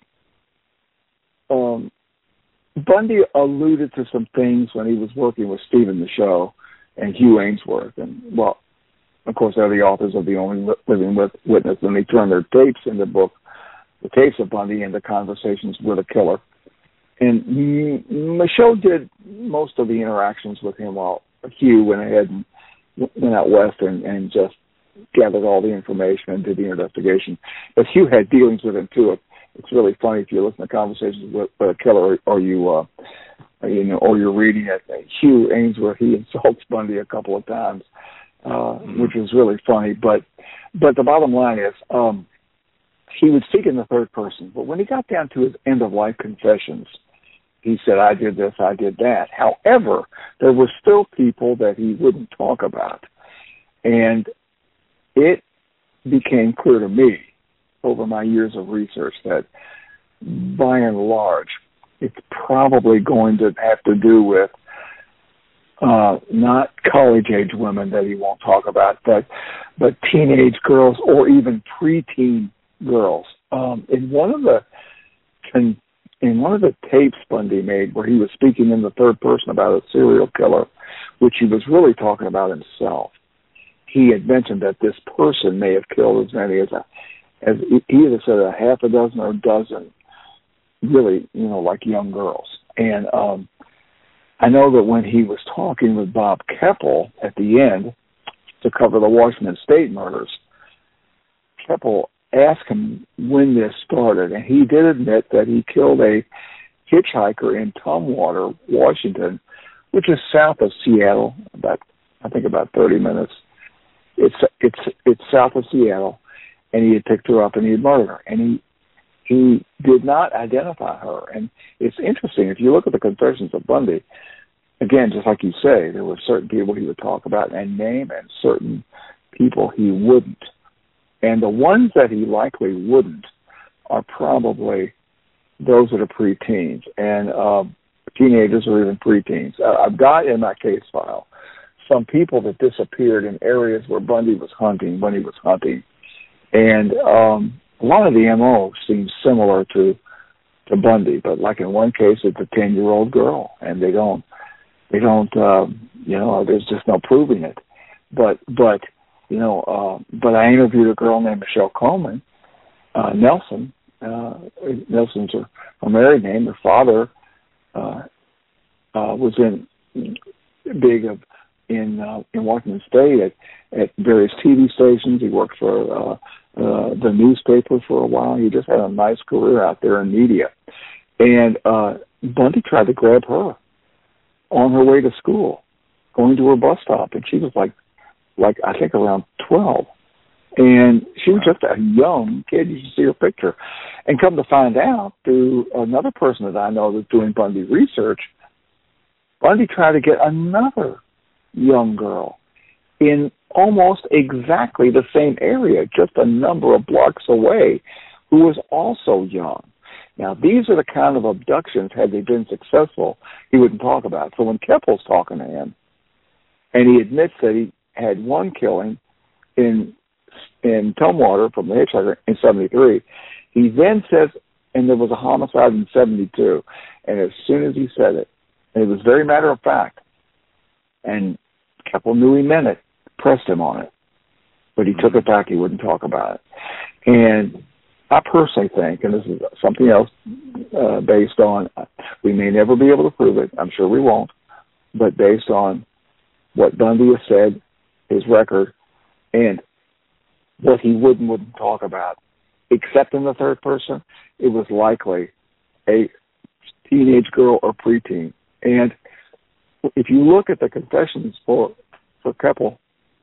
um, Bundy alluded to some things when he was working with Stephen the Show and Hugh Ainsworth, and well, of course, they're the authors of The Only Living Witness, and they turned their tapes in the book, the tapes of Bundy, into Conversations with a Killer. And Michaud did most of the interactions with him while Hugh went ahead and went out west and, and just gathered all the information and did the investigation. But Hugh had dealings with him too. It's really funny if you listen to Conversations with a Killer, or you, uh, you know, or you're reading it. Hugh Ainsworth, he insults Bundy a couple of times. Uh, which was really funny, but but the bottom line is um, he would speak in the third person. But when he got down to his end-of-life confessions, he said, I did this, I did that. However, there were still people that he wouldn't talk about. And it became clear to me over my years of research that by and large, it's probably going to have to do with Uh, not college-age women that he won't talk about, but but teenage girls or even preteen girls. Um, in one of the in, in one of the tapes Bundy made, where he was speaking in the third person about a serial killer, which he was really talking about himself. He had mentioned that this person may have killed as many as, a, as he either said a half a dozen or a dozen, really, you know, like young girls. And um, I know that when he was talking with Bob Keppel at the end to cover the Washington State murders, Keppel asked him when this started, and he did admit that he killed a hitchhiker in Tumwater, Washington, which is south of Seattle, about I think about thirty minutes. It's it's it's south of Seattle, and he had picked her up and he had murdered her, and he he did not identify her. And it's interesting if you look at the confessions of Bundy. Again, just like you say, there were certain people he would talk about and name, and certain people he wouldn't. And the ones that he likely wouldn't are probably those that are preteens and uh, teenagers or even preteens. Uh, I've got in my case file some people that disappeared in areas where Bundy was hunting when he was hunting. And um, a lot of the M O seems similar to to Bundy, but like in one case, it's a ten-year-old girl, and they don't, they don't, um, you know, there's just no proving it. But, but you know, uh, but I interviewed a girl named Michelle Coleman, uh, Nelson. Uh, Nelson's her, her married name. Her father uh, uh, was in big of in uh, in Washington State at, at various T V stations. He worked for uh, uh, the newspaper for a while. He just had a nice career out there in media. And uh, Bundy tried to grab her on her way to school, going to her bus stop, and she was like, like I think around twelve. And she was just a young kid. You should see her picture. And come to find out, through another person that I know that's doing Bundy research, Bundy tried to get another young girl in almost exactly the same area, just a number of blocks away, who was also young. Now, these are the kind of abductions, had they been successful, he wouldn't talk about. So when Keppel's talking to him, and he admits that he had one killing in in Tumwater from the hitchhiker in seventy-three, he then says, and there was a homicide in seventy-two. And as soon as he said it, and it was very matter of fact, and Keppel knew he meant it, pressed him on it, but he took it back. He wouldn't talk about it. And I personally think, and this is something else uh, based on, we may never be able to prove it, I'm sure we won't, but based on what Bundy has said, his record, and what he would and wouldn't talk about, except in the third person, it was likely a teenage girl or preteen. And if you look at the confessions for, for Keppel,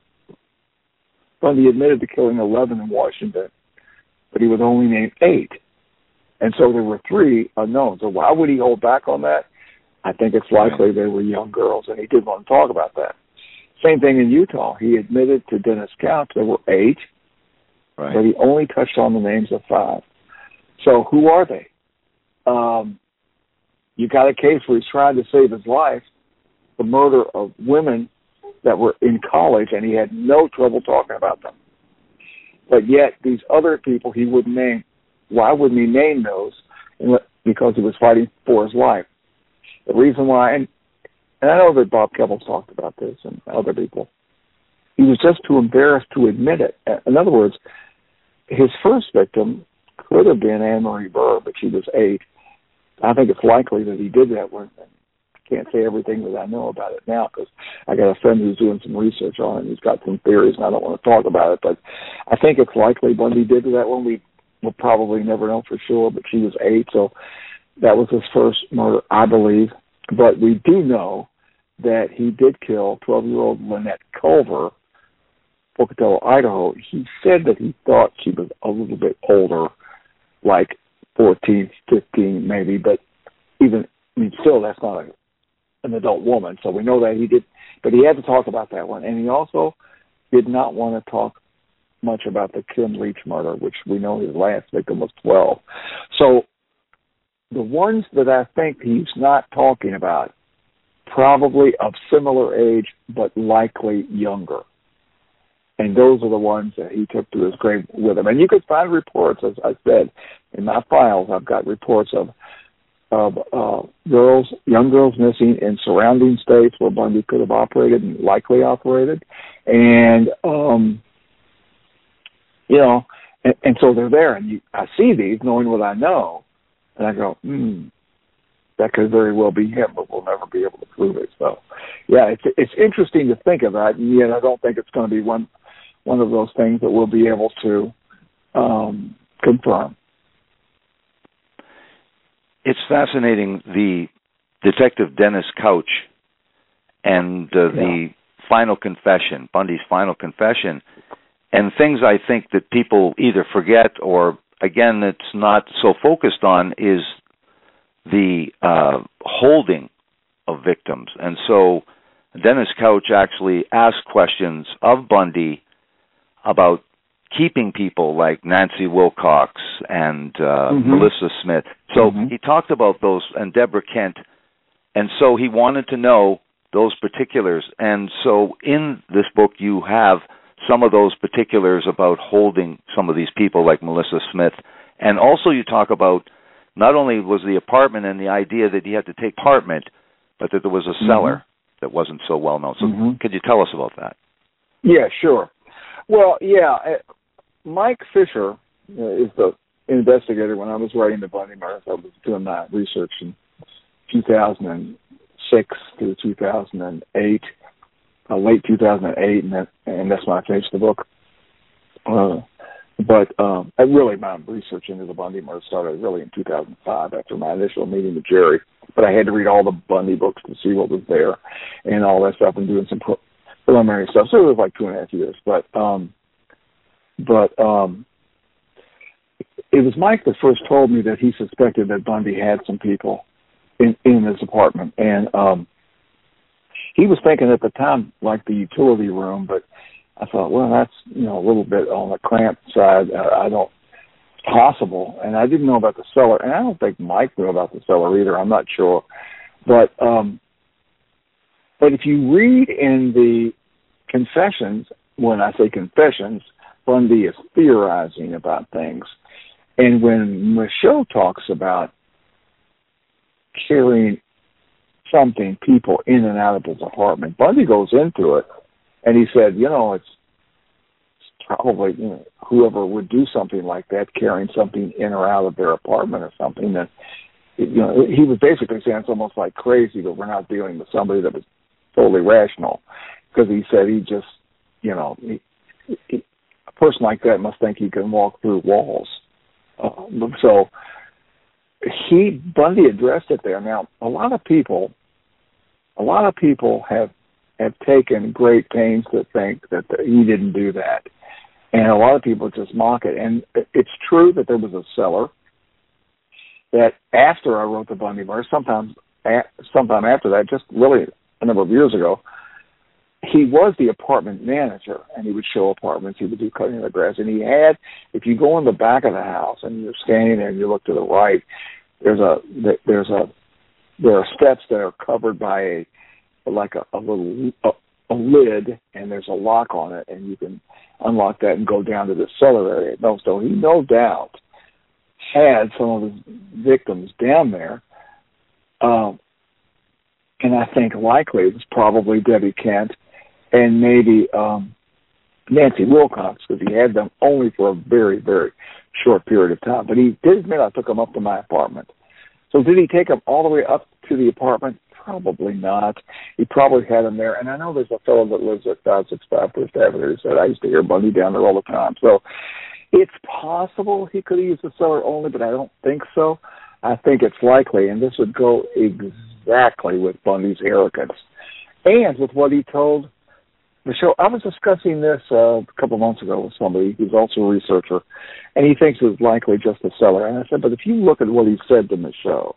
Bundy admitted to killing eleven in Washington, but he was only named eight. And so there were three unknowns. So why would he hold back on that? I think it's likely they were young girls, and he didn't want to talk about that. Same thing in Utah. He admitted to Dennis Couch there were eight, right, but he only touched on the names of five. So who are they? Um, you got a case where he's trying to save his life, the murder of women that were in college, and he had no trouble talking about them. But yet these other people he wouldn't name. Why wouldn't he name those? Because he was fighting for his life. The reason why, and, and I know that Bob Keppel's talked about this and other people, he was just too embarrassed to admit it. In other words, his first victim could have been Anne Marie Burr, but she was eight. I think it's likely that he did that one. I can't say everything that I know about it now because I got a friend who's doing some research on it, and he's got some theories, and I don't want to talk about it. But I think it's likely Bundy did that one. We will probably never know for sure, but she was eight, so that was his first murder, I believe. But we do know that he did kill twelve-year-old Lynette Culver, Pocatello, Idaho. He said that he thought she was a little bit older, like fourteen, fifteen maybe, but even, I mean, still that's not a, an adult woman, so we know that he did, but he had to talk about that one. And he also did not want to talk much about the Kim Leach murder, which we know his last victim was twelve. So the ones that I think he's not talking about, probably of similar age, but likely younger. And those are the ones that he took to his grave with him. And you could find reports, as I said, in my files, I've got reports of of uh, girls, young girls missing in surrounding states where Bundy could have operated and likely operated. And, um, you know, and, and so they're there, and you, I see these knowing what I know, and I go, hmm, that could very well be him, but we'll never be able to prove it. So, yeah, it's it's interesting to think of that, and yet I don't think it's going to be one one of those things that we'll be able to um, confirm. It's fascinating, the Detective Dennis Couch and uh, yeah. the final confession, Bundy's final confession, and things I think that people either forget or, again, it's not so focused on is the uh, holding of victims. And so Dennis Couch actually asked questions of Bundy about keeping people like Nancy Wilcox and uh, mm-hmm. Melissa Smith. So mm-hmm. he talked about those, and Deborah Kent, and so he wanted to know those particulars. And so in this book you have some of those particulars about holding some of these people like Melissa Smith. And also you talk about not only was the apartment and the idea that he had to take apartment, but that there was a cellar mm-hmm. that wasn't so well known. So mm-hmm. could you tell us about that? Yeah, sure. Well, yeah, Mike Fisher is the investigator. When I was writing the Bundy murders, I was doing my research in two thousand six to two thousand eight, uh, late two thousand eight, and, that, and that's when I finished the book. Uh, but um, I really, my research into the Bundy murders started really in two thousand five after my initial meeting with Jerry. But I had to read all the Bundy books to see what was there and all that stuff, and doing some pro- preliminary stuff. So it was like two and a half years. But um, but um, it was Mike that first told me that he suspected that Bundy had some people in, in his apartment. And um, he was thinking at the time like the utility room, but I thought, well, that's, you know, a little bit on the cramped side. Uh, I don't, it's possible. And I didn't know about the cellar. And I don't think Mike knew about the cellar either. I'm not sure. But, um, but if you read in the confessions, when I say confessions, Bundy is theorizing about things. And when Michaud talks about carrying something, people in and out of his apartment, Bundy goes into it. And he said, you know, it's probably, you know, whoever would do something like that, carrying something in or out of their apartment or something, that, you know, he was basically saying it's almost like crazy, but we're not dealing with somebody that was totally rational. Because he said he just, you know, he, he, a person like that must think he can walk through walls. Uh, so he, Bundy addressed it there. Now, a lot of people, a lot of people have, have taken great pains to think that the, he didn't do that. And a lot of people just mock it. And it's true that there was a cellar that after I wrote the Bundy murders, sometimes, sometime after that, just really a number of years ago, he was the apartment manager, and he would show apartments. He would do cutting the grass. And he had, if you go in the back of the house and you're standing there and you look to the right, there's a, there's a, there are steps that are covered by a, like a, a little a, a lid, and there's a lock on it, and you can unlock that and go down to the cellar area. No, so he no doubt had some of his victims down there, um, and I think likely it was probably Debbie Kent and maybe um, Nancy Wilcox, because he had them only for a very, very short period of time. But he did admit I took them up to my apartment. So did he take them all the way up to the apartment? Probably not. He probably had them there. And I know there's a fellow that lives at five sixty-five First Avenue who said, I used to hear Bundy down there all the time. So it's possible he could have used the cellar only, but I don't think so. I think it's likely, and this would go exactly with Bundy's arrogance and with what he told Michaud. I was discussing this uh, a couple of months ago with somebody who's also a researcher, and he thinks it was likely just a cellar. And I said, but if you look at what he said to Michaud,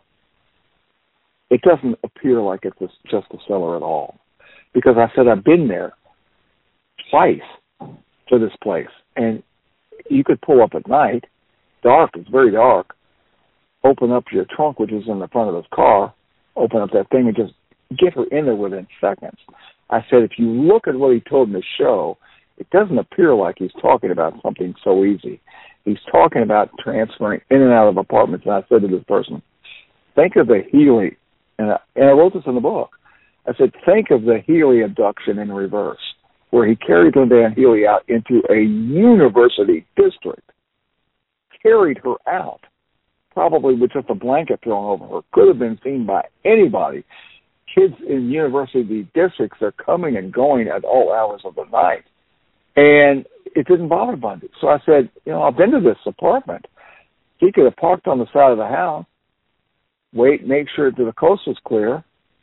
it doesn't appear like it's just a cellar at all. Because I said, I've been there twice to this place. And you could pull up at night, dark, it's very dark, open up your trunk, which is in the front of his car, open up that thing and just get her in there within seconds. I said, if you look at what he told Michaud, it doesn't appear like he's talking about something so easy. He's talking about transferring in and out of apartments. And I said to this person, think of the Healy, and I, and I wrote this in the book. I said, think of the Healy abduction in reverse, where he carried Linda Healy out into a university district, carried her out, probably with just a blanket thrown over her. Could have been seen by anybody. Kids in university districts are coming and going at all hours of the night. And it didn't bother Bundy. So I said, you know, I've been to this apartment. He could have parked on the side of the house, wait, make sure that the coast was clear,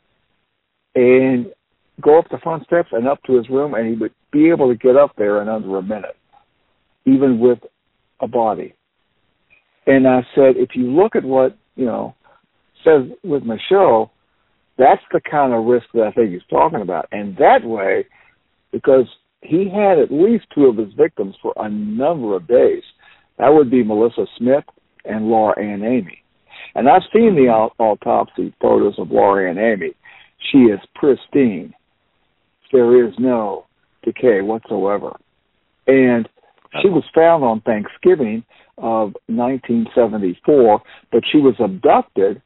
and go up the front steps and up to his room, and he would be able to get up there in under a minute, even with a body. And I said, if you look at what, you know, says with Michaud, that's the kind of risk that I think he's talking about. And that way, because he had at least two of his victims for a number of days, that would be Melissa Smith and Laura Ann Amy. And I've seen the autopsy photos of Laura Ann Amy. She is pristine. There is no decay whatsoever. And she was found on Thanksgiving of nineteen seventy-four, but she was abducted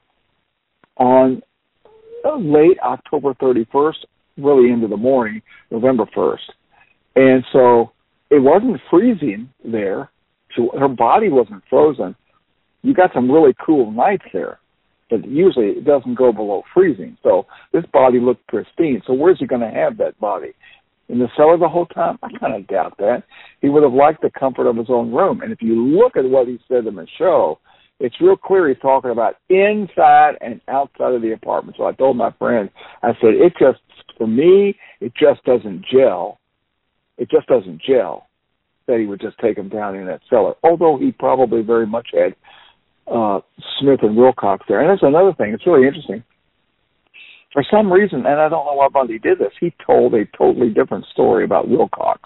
on late October thirty-first, really into the morning, November first. And so it wasn't freezing there. She, her body wasn't frozen. You got some really cool nights there, but usually it doesn't go below freezing. So this body looked pristine. So where's he going to have that body? In the cellar the whole time? I kind of doubt that. He would have liked the comfort of his own room. And if you look at what he said in the show, it's real clear he's talking about inside and outside of the apartment. So I told my friend, I said, it just, for me, it just doesn't gel. It just doesn't gel that he would just take him down in that cellar, although he probably very much had uh, Smith and Wilcox there. And that's another thing. It's really interesting. For some reason, and I don't know why Bundy did this, he told a totally different story about Wilcox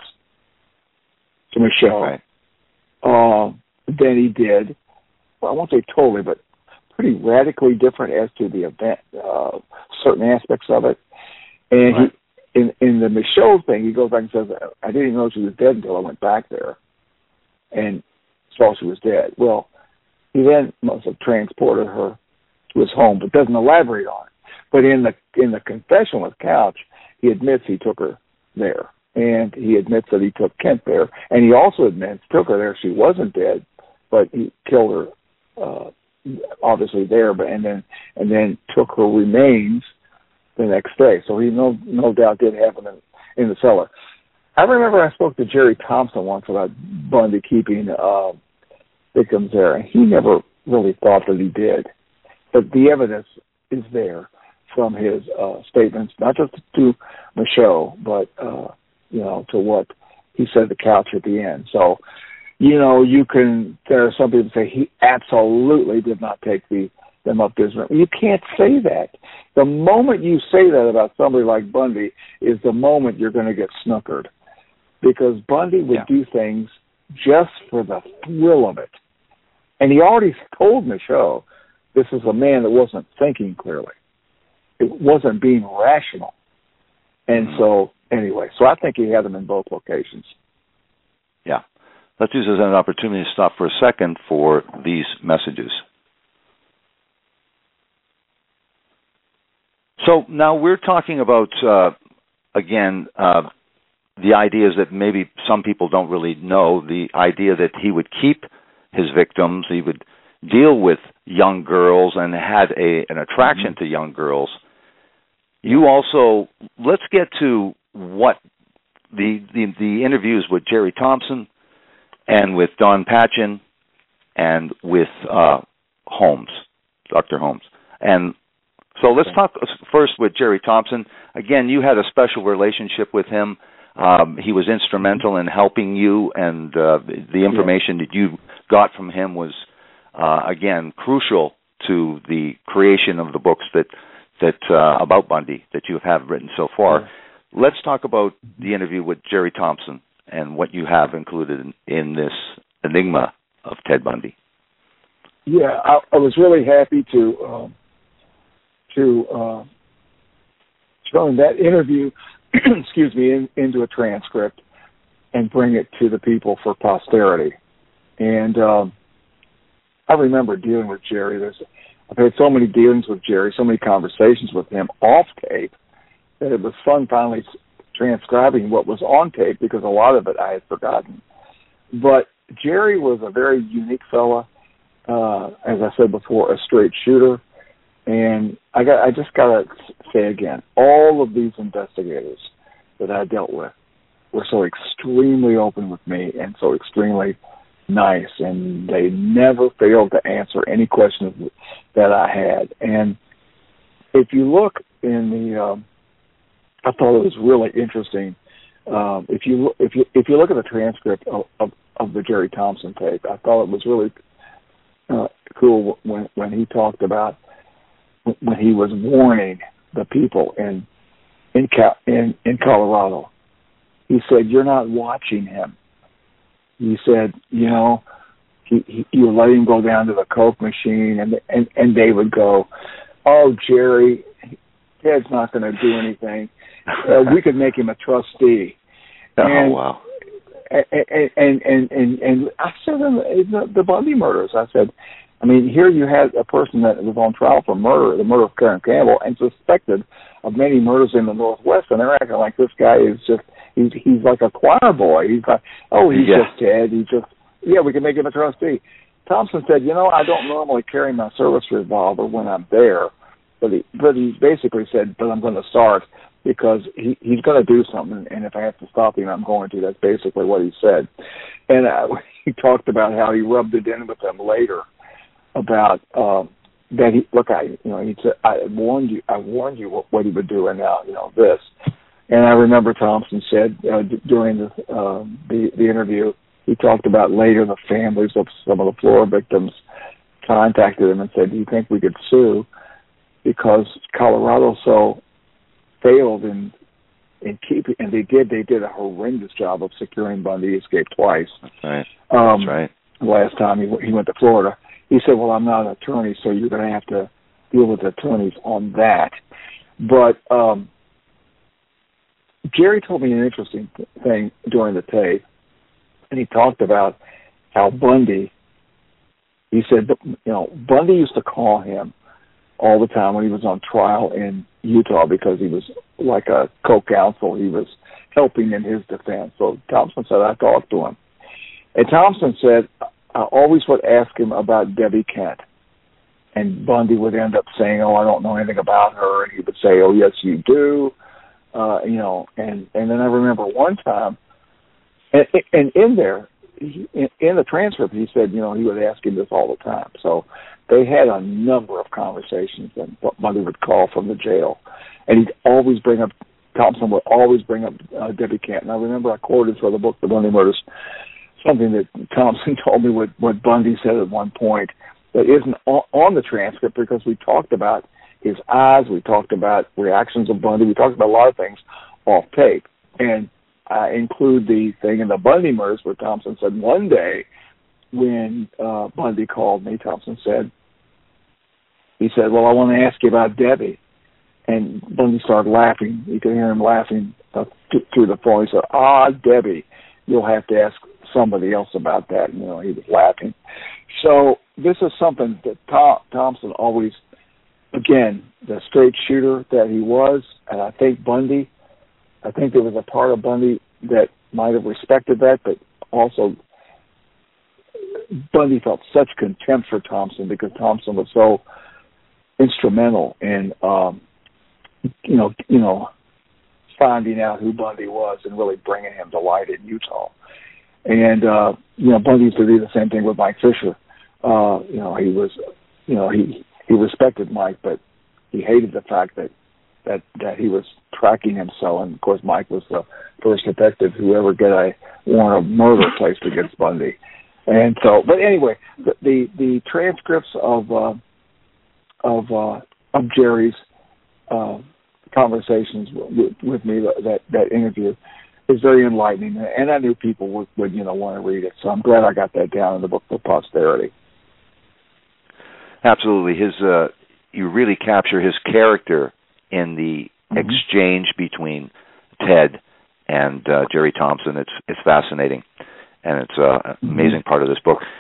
to Michaud right. uh, than he did. Well, I won't say totally, but pretty radically different as to the event, uh, certain aspects of it. And right. he, in in the Michaud thing, he goes back and says, I didn't even know she was dead until I went back there and saw she was dead. Well, he then must have transported her to his home, but doesn't elaborate on it. But in the in the confession with Couch, he admits he took her there, and he admits that he took Kent there, and he also admits took her there. She wasn't dead, but he killed her, uh, obviously there, but and then and then took her remains the next day. So he no no doubt did have them in, in the cellar. I remember I spoke to Jerry Thompson once about Bundy keeping uh, victims there, and he never really thought that he did, but the evidence is there from his uh, statements, not just to Michaud, but, uh, you know, to what he said to Couch at the end. So, you know, you can, there are some people who say he absolutely did not take the them up to his room. You can't say that. The moment you say that about somebody like Bundy is the moment you're going to get snookered, because Bundy would yeah. do things just for the thrill of it. And he already told Michaud this is a man that wasn't thinking clearly. It wasn't being rational. And so, anyway, so I think he had them in both locations. Yeah. Let's use this as an opportunity to stop for a second for these messages. So now we're talking about, uh, again, uh, the ideas that maybe some people don't really know, the idea that he would keep his victims, he would deal with young girls and had a an attraction mm-hmm. to young girls. You also, let's get to what the, the the interviews with Jerry Thompson and with Don Patchen and with uh, Holmes, Doctor Holmes. And so let's talk first with Jerry Thompson. Again, you had a special relationship with him. Um, he was instrumental in helping you, and uh, the information yeah. that you got from him was, uh, again, crucial to the creation of the books that that uh, about Bundy that you have written so far. Yeah. Let's talk about the interview with Jerry Thompson and what you have included in, in this enigma of Ted Bundy. Yeah, I, I was really happy to um, to uh, turn that interview, excuse me, in, into a transcript and bring it to the people for posterity. And um, I remember dealing with Jerry. There's I've had so many dealings with Jerry, so many conversations with him off tape, that it was fun finally transcribing what was on tape, because a lot of it I had forgotten. But Jerry was a very unique fella, uh, as I said before, a straight shooter. And I got I just got to say again, all of these investigators that I dealt with were so extremely open with me and so extremely nice, and they never failed to answer any questions that I had. And if you look in the, um, I thought it was really interesting. Um, if you if you if you look at the transcript of, of, of the Jerry Thompson tape, I thought it was really uh, cool when when he talked about when he was warning the people in in in, in Colorado. He said, "You're not watching him." He said, "You know, he, he, you let him go down to the Coke machine, and and and they would go, 'Oh, Jerry, Ted's not going to do anything. Uh, we could make him a trustee.'" Oh, and, wow. And and, and and and I said in the, the Bundy murders, I said, I mean, here you had a person that was on trial for murder, the murder of Karen Campbell, and suspected of many murders in the Northwest, and they're acting like this guy is just, he's he's like a choir boy. He's like, oh, he's yeah. just Ted. He's just, yeah, we can make him a trustee. Thompson said, you know, I don't normally carry my service revolver when I'm there, but he, but he basically said, but I'm going to start because he, he's going to do something, and if I have to stop him, I'm going to. That's basically what he said. And uh, he talked about how he rubbed it in with them later, about um, that he look. I you know he said, I warned you. I warned you what, what he would do, and now you know this. And I remember Thompson said uh, d- during the, uh, the the interview, he talked about later the families of some of the Flora victims contacted him and said, "Do you think we could sue because Colorado so failed in in keeping?" And they did. They did a horrendous job of securing Bundy. He escaped twice. That's right. Um, That's right. The last time he he went to Florida. He said, well, I'm not an attorney, so you're going to have to deal with attorneys on that. But um, Jerry told me an interesting thing during the tape, and he talked about how Bundy, he said, you know, Bundy used to call him all the time when he was on trial in Utah because he was like a co-counsel. He was helping in his defense. So Thompson said, I talked to him. And Thompson said, I always would ask him about Debbie Kent. And Bundy would end up saying, oh, I don't know anything about her. And he would say, oh, yes, you do. Uh, you know, and, and then I remember one time, and, and in there, he, in, in the transcript, he said, you know, he would ask him this all the time. So they had a number of conversations, and Bundy would call from the jail. And he'd always bring up, Thompson would always bring up uh, Debbie Kent. And I remember I quoted for the book, The Bundy Murders, something that Thompson told me what, what Bundy said at one point that isn't on, on the transcript, because we talked about his eyes, we talked about reactions of Bundy, we talked about a lot of things off tape. And I include the thing in the Bundy murders where Thompson said one day when uh, Bundy called me, Thompson said, he said, well, I want to ask you about Debbie. And Bundy started laughing. You could hear him laughing uh, th- through the phone. He said, ah, Debbie, you'll have to ask somebody else about that. You know, he was laughing. So this is something that Tom, Thompson always, again, the straight shooter that he was, and I think Bundy, I think there was a part of Bundy that might have respected that, but also Bundy felt such contempt for Thompson because Thompson was so instrumental in, um, you know, you know, finding out who Bundy was and really bringing him to light in Utah. And, uh, you know, Bundy used to do the same thing with Mike Fisher. Uh, you know, he was, you know, he, he respected Mike, but he hated the fact that, that, that he was tracking him so. And, of course, Mike was the first detective who ever get a warrant of murder placed against Bundy. And so, but anyway, the, the, the transcripts of, uh, of, uh, of Jerry's, uh, conversations with, with me, that, that interview, is very enlightening, and I knew people would, would, you know, want to read it. So I'm glad I got that down in the book for posterity. Absolutely, his uh, you really capture his character in the mm-hmm. exchange between Ted and uh, Jerry Thompson. It's it's fascinating, and it's uh, an amazing mm-hmm. part of this book.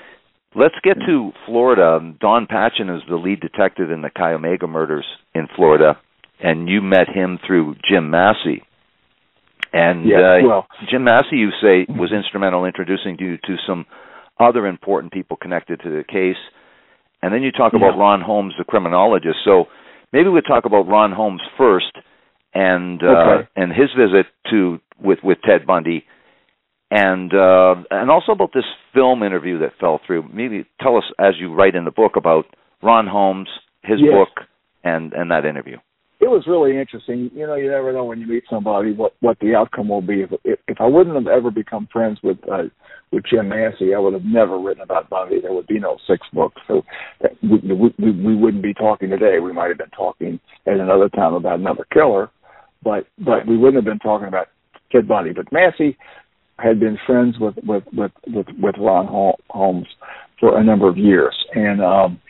Let's get to Florida. Don Patchen is the lead detective in the Chi Omega murders in Florida, and you met him through Jim Massey. And yeah, uh, well, Jim Massey, you say, was instrumental in introducing you to some other important people connected to the case. And then you talk yeah. about Ron Holmes, the criminologist. So maybe we'll talk about Ron Holmes first and uh, okay. and his visit to with, with Ted Bundy. And uh, and also about this film interview that fell through. Maybe tell us, as you write in the book, about Ron Holmes, his yes. book, and, and that interview. It was really interesting. You know, you never know when you meet somebody what, what the outcome will be. If, if if I wouldn't have ever become friends with uh, with Jim Massey, I would have never written about Bundy. There would be no six books. So that we, we, we wouldn't be talking today. We might have been talking at another time about another killer, but but we wouldn't have been talking about Ted Bundy. But Massey had been friends with with with with, with Ron Holmes for a number of years, and um,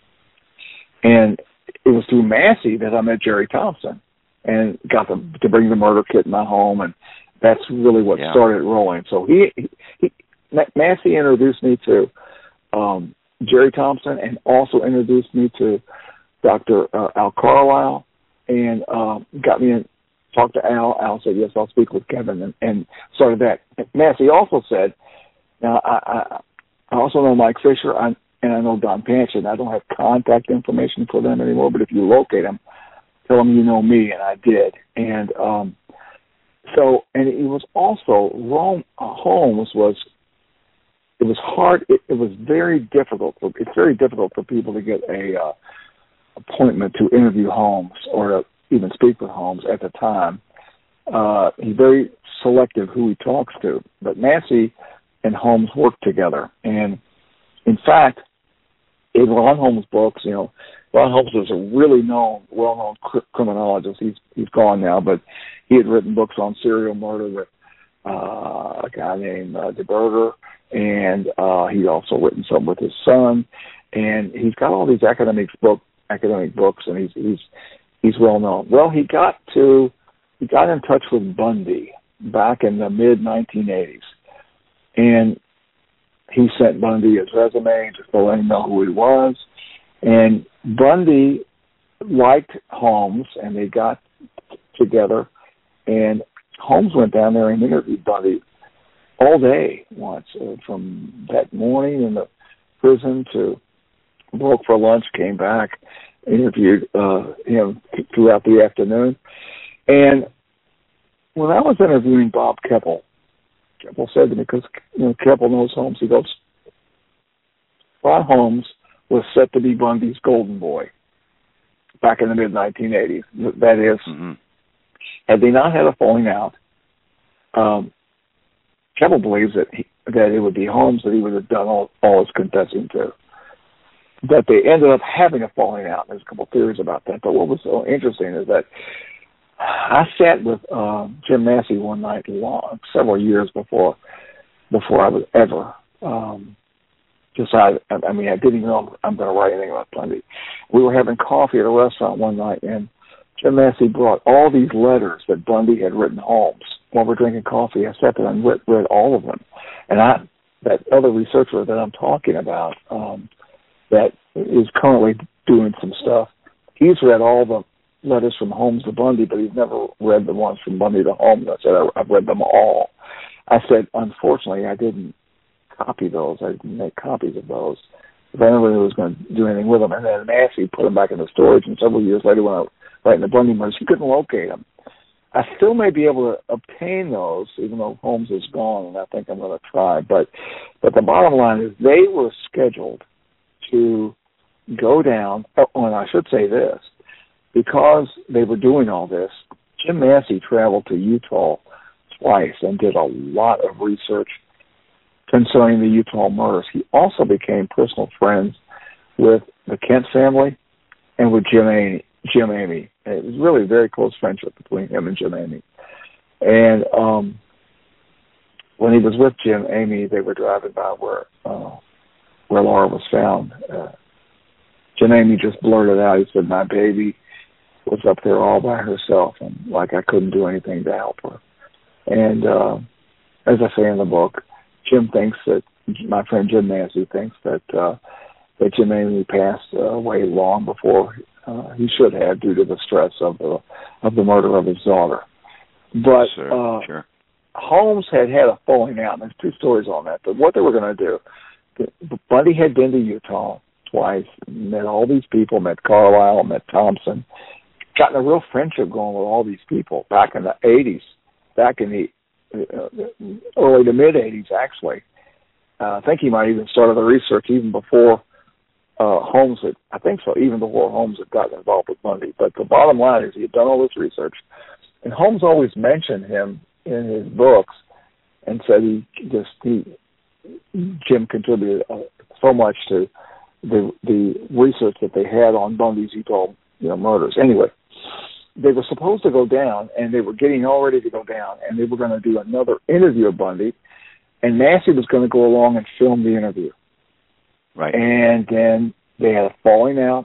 and it was through Massey that I met Jerry Thompson and got them to bring the murder kit in my home, and that's really what yeah. started rolling. So he, he, he Massey introduced me to um, Jerry Thompson, and also introduced me to Doctor Uh, Al Carlisle, and uh, got me in. Talked to Al. Al said, yes, I'll speak with Kevin, and, and started that. Massey also said, now, I, I, I also know Mike Fisher, I, and I know Don Patchen. I don't have contact information for them anymore, but if you locate them, tell them you know me, and I did. And um, so, and it was also, Rome, uh, Holmes was, it was hard, it, it was very difficult, for, it's very difficult for people to get a uh, appointment to interview Holmes or to even speak with Holmes at the time. Uh, he's very selective who he talks to. But Massey and Holmes worked together. And, in fact, in Ron Holmes' books, you know, Ron Holmes was a really known, well-known cr- criminologist. He's he's gone now, but he had written books on serial murder with uh, a guy named uh, DeBerger, and uh, he'd also written some with his son. And he's got all these academic book academic books, and he's he's He's well known. Well, he got to he got in touch with Bundy back in the mid nineteen eighties, and he sent Bundy his resume just to let him know who he was. And Bundy liked Holmes, and they got together. And Holmes went down there and interviewed Bundy all day once, uh, from that morning in the prison to broke for lunch, came back, interviewed uh, him throughout the afternoon. And when I was interviewing Bob Keppel, Keppel said to me, because you know, Keppel knows Holmes, he goes, Ron Holmes was set to be Bundy's golden boy back in the mid nineteen eighties. That is, mm-hmm. had they not had a falling out, um, Keppel believes that he, that it would be Holmes that he would have done all, all his confessing to. That they ended up having a falling out. There's a couple of theories about that. But what was so interesting is that I sat with uh, Jim Massey one night, long, several years before before I was ever um, decided. I mean, I didn't even know I'm going to write anything about Bundy. We were having coffee at a restaurant one night, and Jim Massey brought all these letters that Bundy had written Holmes. While we're drinking coffee, I sat there and read, read all of them. And I, that other researcher that I'm talking about, um, that is currently doing some stuff, he's read all the letters from Holmes to Bundy, but he's never read the ones from Bundy to Holmes. I said, I, I've read them all. I said, unfortunately, I didn't copy those. I didn't make copies of those. If I never knew I was going to do anything with them. And then Massey put them back in the storage, and several years later when I was writing the Bundy murders, he couldn't locate them. I still may be able to obtain those, even though Holmes is gone, and I think I'm going to try. But, but the bottom line is they were scheduled to go down, oh, and I should say this, because they were doing all this, Jim Massey traveled to Utah twice and did a lot of research concerning the Utah murders. He also became personal friends with the Kent family and with Jim Amey. Jim Amey. It was really a very close friendship between him and Jim Amey. And um, when he was with Jim Amey, they were driving by where uh, where Laura was found. Uh, Jim Amey just blurted out, he said, my baby was up there all by herself, and like I couldn't do anything to help her. And uh, as I say in the book, Jim thinks that my friend Jim Massey thinks that uh, that Jim Anthony passed uh, away long before uh, he should have, due to the stress of the of the murder of his daughter. But sure, uh, sure. Holmes had had a falling out, and there's two stories on that. But what they were going to do, Bundy had been to Utah twice, met all these people, met Carlisle, met Thompson, gotten a real friendship going with all these people back in the eighties, back in the uh, early to mid-eighties, actually. Uh, I think he might even started the research even before uh, Holmes had, I think so, even before Holmes had gotten involved with Bundy. But the bottom line is he had done all this research, and Holmes always mentioned him in his books and said he just, he, Jim contributed uh, so much to the the research that they had on Bundy's, he told, you know, murders. Anyway, they were supposed to go down, and they were getting all ready to go down, and they were going to do another interview of Bundy, and Massey was going to go along and film the interview. Right. And then they had a falling out,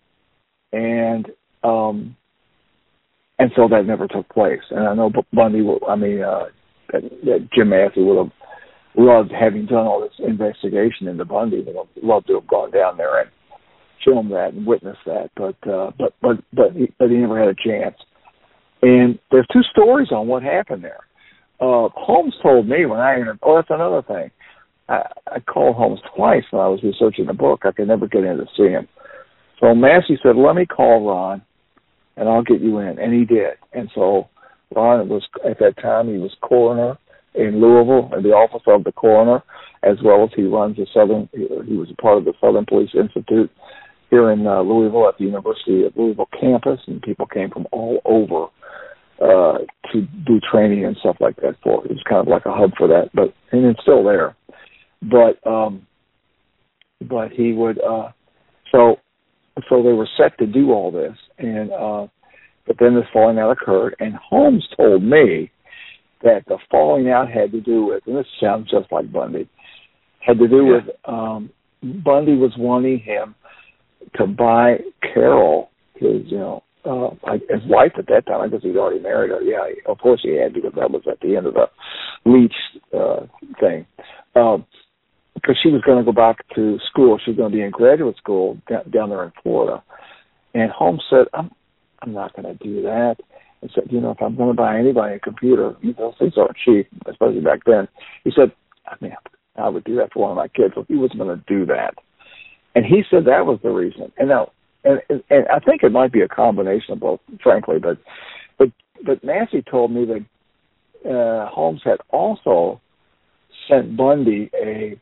and um, and so that never took place. And I know Bundy, I mean, uh, that, that Jim Massey would have loved, having done all this investigation into Bundy, would have loved to have gone down there and filmed that and witnessed that, but uh, but but but he, but he never had a chance. And there's two stories on what happened there. Uh, Holmes told me when I interviewed, oh, that's another thing. I, I called Holmes twice when I was researching the book. I could never get in to see him. So Massey said, let me call Ron, and I'll get you in. And he did. And so Ron was, at that time, he was coroner in Louisville, in the office of the coroner, as well as he runs the Southern, he was a part of the Southern Police Institute here in uh, Louisville at the University of Louisville campus, and people came from all over uh, to do training and stuff like that for it. It was kind of like a hub for that, but and it's still there. But um, but he would uh, so so they were set to do all this, and uh, but then this falling out occurred, and Holmes told me that the falling out had to do with, and this sounds just like Bundy, had to do yeah. with um, Bundy was wanting him to buy Carol, his, you know, uh, his wife at that time. I guess he'd already married her. Yeah, of course he had, because that was at the end of the Leach uh, thing. Um, because she was going to go back to school. She was going to be in graduate school down, down there in Florida. And Holmes said, I'm, I'm not going to do that. He said, you know, if I'm going to buy anybody a computer, those things aren't cheap, especially back then. He said, I mean, I would do that for one of my kids. So he wasn't going to do that. And he said that was the reason. And now, and, and, and I think it might be a combination of both, frankly. But but but Massey told me that uh, Holmes had also sent Bundy a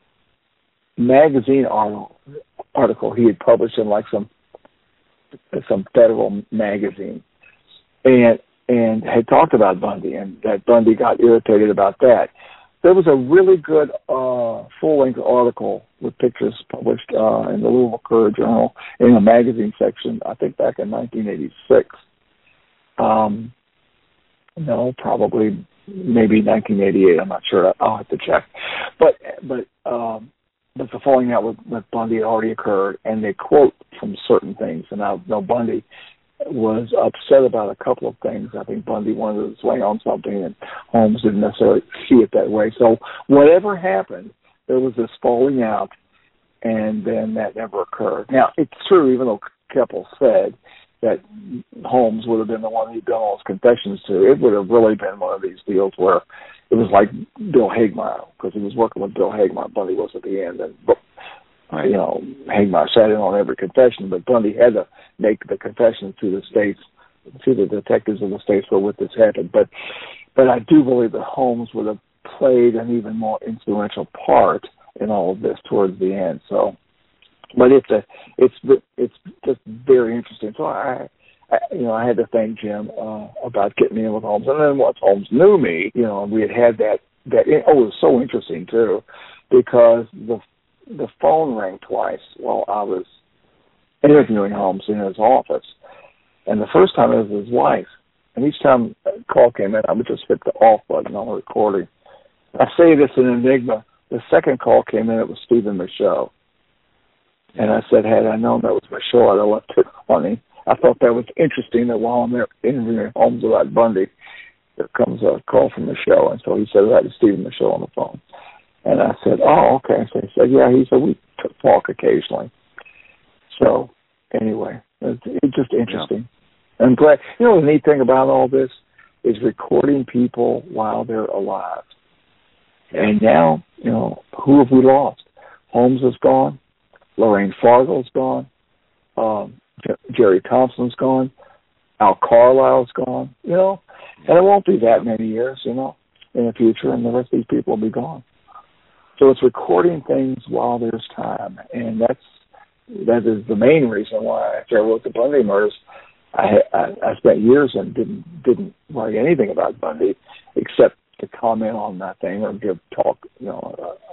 magazine article, article he had published in like some some federal magazine, and and had talked about Bundy, and that Bundy got irritated about that. There was a really good uh, full-length article with pictures published uh, in the Louisville Courier-Journal in a magazine section, I think back in nineteen eighty-six. Um, no, probably maybe nineteen eighty-eight. I'm not sure. I'll have to check. But but um, but the falling out with, with Bundy had already occurred, and they quote from certain things. And now, now Bundy was upset about a couple of things. I think Bundy wanted to swing on something, and Holmes didn't necessarily see it that way. So whatever happened, there was this falling out, and then that never occurred. Now, it's true, even though Keppel said that Holmes would have been the one he'd done all his confessions to, it would have really been one of these deals where it was like Bill Hagmeyer, because he was working with Bill Hagmeyer. Bundy was at the end, and Right. You know, Hagmeyer sat in on every confession, but Bundy had to make the confession to the states, to the detectives of the states where what this happened. But, but I do believe that Holmes would have played an even more influential part in all of this towards the end. So, but it's a, it's it's just very interesting. So I, I you know, I had to thank Jim uh, about getting me in with Holmes, and then once Holmes knew me, you know, we had had that that. Oh, it was so interesting too, because the. The phone rang twice while I was interviewing Holmes in his office. And the first time it was his wife. And each time a call came in, I would just hit the off button on the recording. I say this in Enigma. The second call came in, it was Stephen Michaud. And I said, had I known that was Michaud, I'd have left it funny. I thought that was interesting that while I'm there interviewing Holmes about Bundy, there comes a call from Michaud. And so he said that to Stephen Michaud on the phone. And I said, oh, okay. So he said, yeah. He said, we t- talk occasionally. So anyway, it's, it's just interesting. Yeah. I'm glad. You know, the neat thing about all this is recording people while they're alive. And now, you know, who have we lost? Holmes is gone. Lorraine Fargo's gone. Um, J- Jerry Thompson's gone. Al Carlisle's gone. You know, and it won't be that many years, you know, in the future, and the rest of these people will be gone. So it's recording things while there's time, and that's that is the main reason why after I wrote the Bundy murders, I, I, I spent years and didn't didn't write anything about Bundy except to comment on that thing or give talk, you know,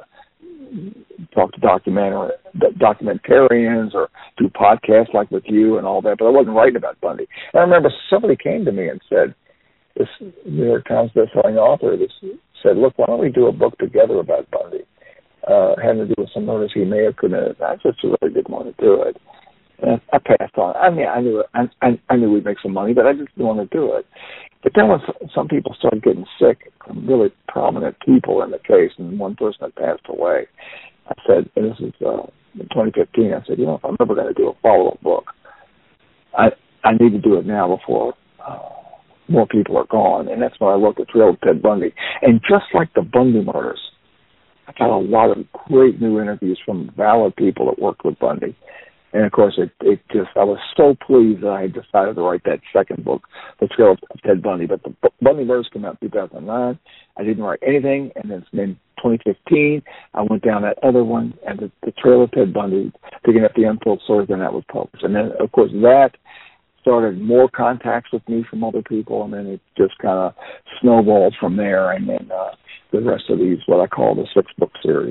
uh, talk to documentary documentarians or do podcasts like with you and all that. But I wasn't writing about Bundy. And I remember somebody came to me and said, this New York Times bestselling author this said, look, why don't we do a book together about Bundy? Uh, having to do with some murders he may have committed. I just really didn't want to do it. And I passed on. I mean, I knew it. I, I, I knew we'd make some money, but I just didn't want to do it. But then when some people started getting sick, really prominent people in the case, and one person had passed away, I said, and this is uh, in twenty fifteen, I said, you know, if I'm ever going to do a follow-up book, I I need to do it now before uh, more people are gone. And that's when I wrote The Trail of Ted Bundy. And just like the Bundy murders, I got a lot of great new interviews from valid people that worked with Bundy. And, of course, it, it just, I was so pleased that I had decided to write that second book, The Trail of Ted Bundy. But the Bundy murders came out in two thousand nine. I didn't write anything. And then in twenty fifteen, I went down that other one, and the, the Trail of Ted Bundy, picking up the untold stories, and that was published. And then, of course, that started more contacts with me from other people, and then it just kind of snowballed from there. And then uh, the rest of these, what I call the six-book series.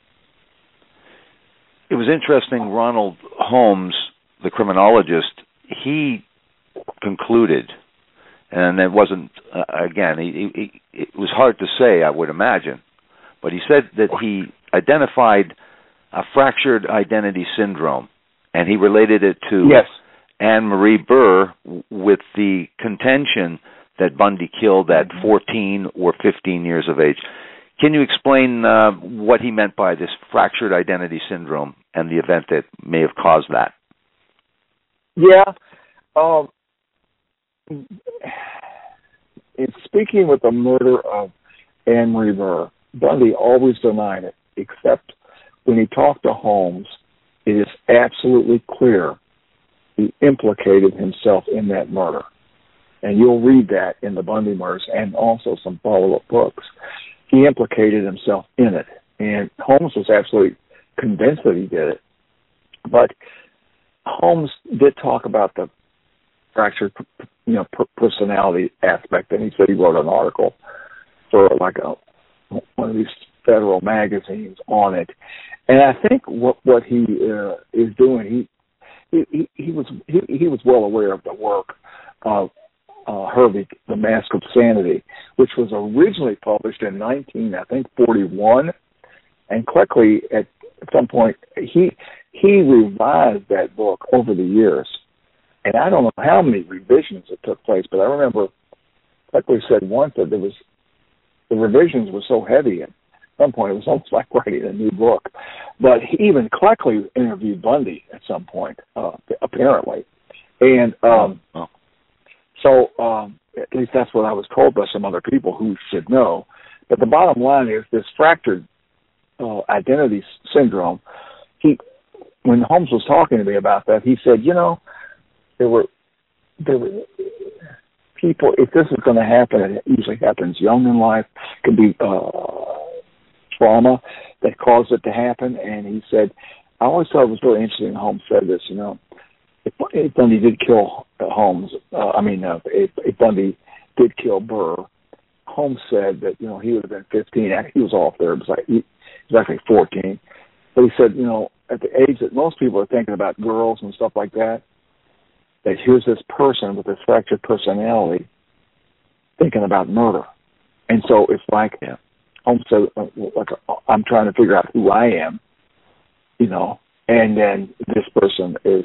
It was interesting, Ronald Holmes, the criminologist, he concluded, and it wasn't, uh, again, he, he, it was hard to say, I would imagine, but he said that he identified a fractured identity syndrome, and he related it to yes. Anne Marie Burr with the contention that Bundy killed at fourteen or fifteen years of age. Can you explain uh, what he meant by this fractured identity syndrome and the event that may have caused that? Yeah. Um, in speaking with the murder of Anne Marie Burr, Bundy always denied it, except when he talked to Holmes, it is absolutely clear he implicated himself in that murder. And you'll read that in the Bundy murders and also some follow-up books. He implicated himself in it, and Holmes was absolutely convinced that he did it. But Holmes did talk about the fractured, you know, personality aspect, and he said he wrote an article for like a one of these federal magazines on it. And I think what what he uh, is doing, he he he was he, he was well aware of the work of Uh, Hervey, The Mask of Sanity, which was originally published in nineteen, I think, forty-one, and Cleckley at some point he he revised that book over the years, and I don't know how many revisions it took place, but I remember Cleckley said once that there was the revisions were so heavy at some point it was almost like writing a new book. But he, even Cleckley interviewed Bundy at some point, uh, apparently, and. Um, oh. So um, at least that's what I was told by some other people who should know. But the bottom line is this fractured uh, identity syndrome. He, when Holmes was talking to me about that, he said, you know, there were there were people. If this is going to happen, it usually happens young in life. It can be uh, trauma that caused it to happen. And he said, I always thought it was really interesting. Holmes said this, you know. If Bundy did kill Holmes, uh, I mean, uh, if, if Bundy did kill Burr, Holmes said that, you know, he would have been fifteen. He was off there. It was like, he was actually fourteen. But he said, you know, at the age that most people are thinking about girls and stuff like that, that here's this person with this fractured personality thinking about murder. And so it's like, yeah. Holmes said, like, I'm trying to figure out who I am, you know, and then this person is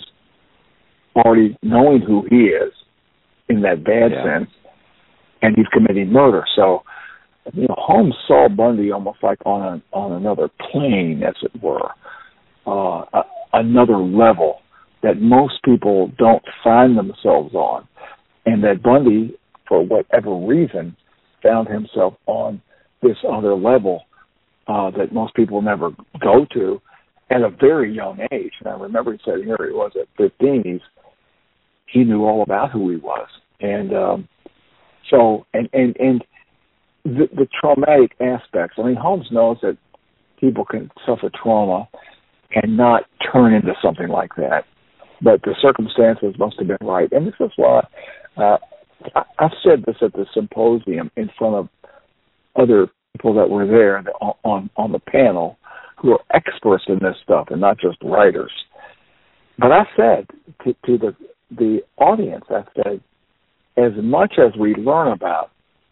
already knowing who he is in that bad yeah. sense, and he's committing murder. So you know, Holmes saw Bundy almost like on a, on another plane, as it were, uh, a, another level that most people don't find themselves on, and that Bundy, for whatever reason, found himself on this other level uh, that most people never go to at a very young age. And I remember he said here he was at fifteen. He's, he knew all about who he was, and um, so and and and the, the traumatic aspects. I mean, Holmes knows that people can suffer trauma and not turn into something like that, but the circumstances must have been right. And this is why uh, I, I've said this at the symposium in front of other people that were there on, on, on the panel who are experts in this stuff and not just writers. But I said to, to the the audience, I said, as much as we learn about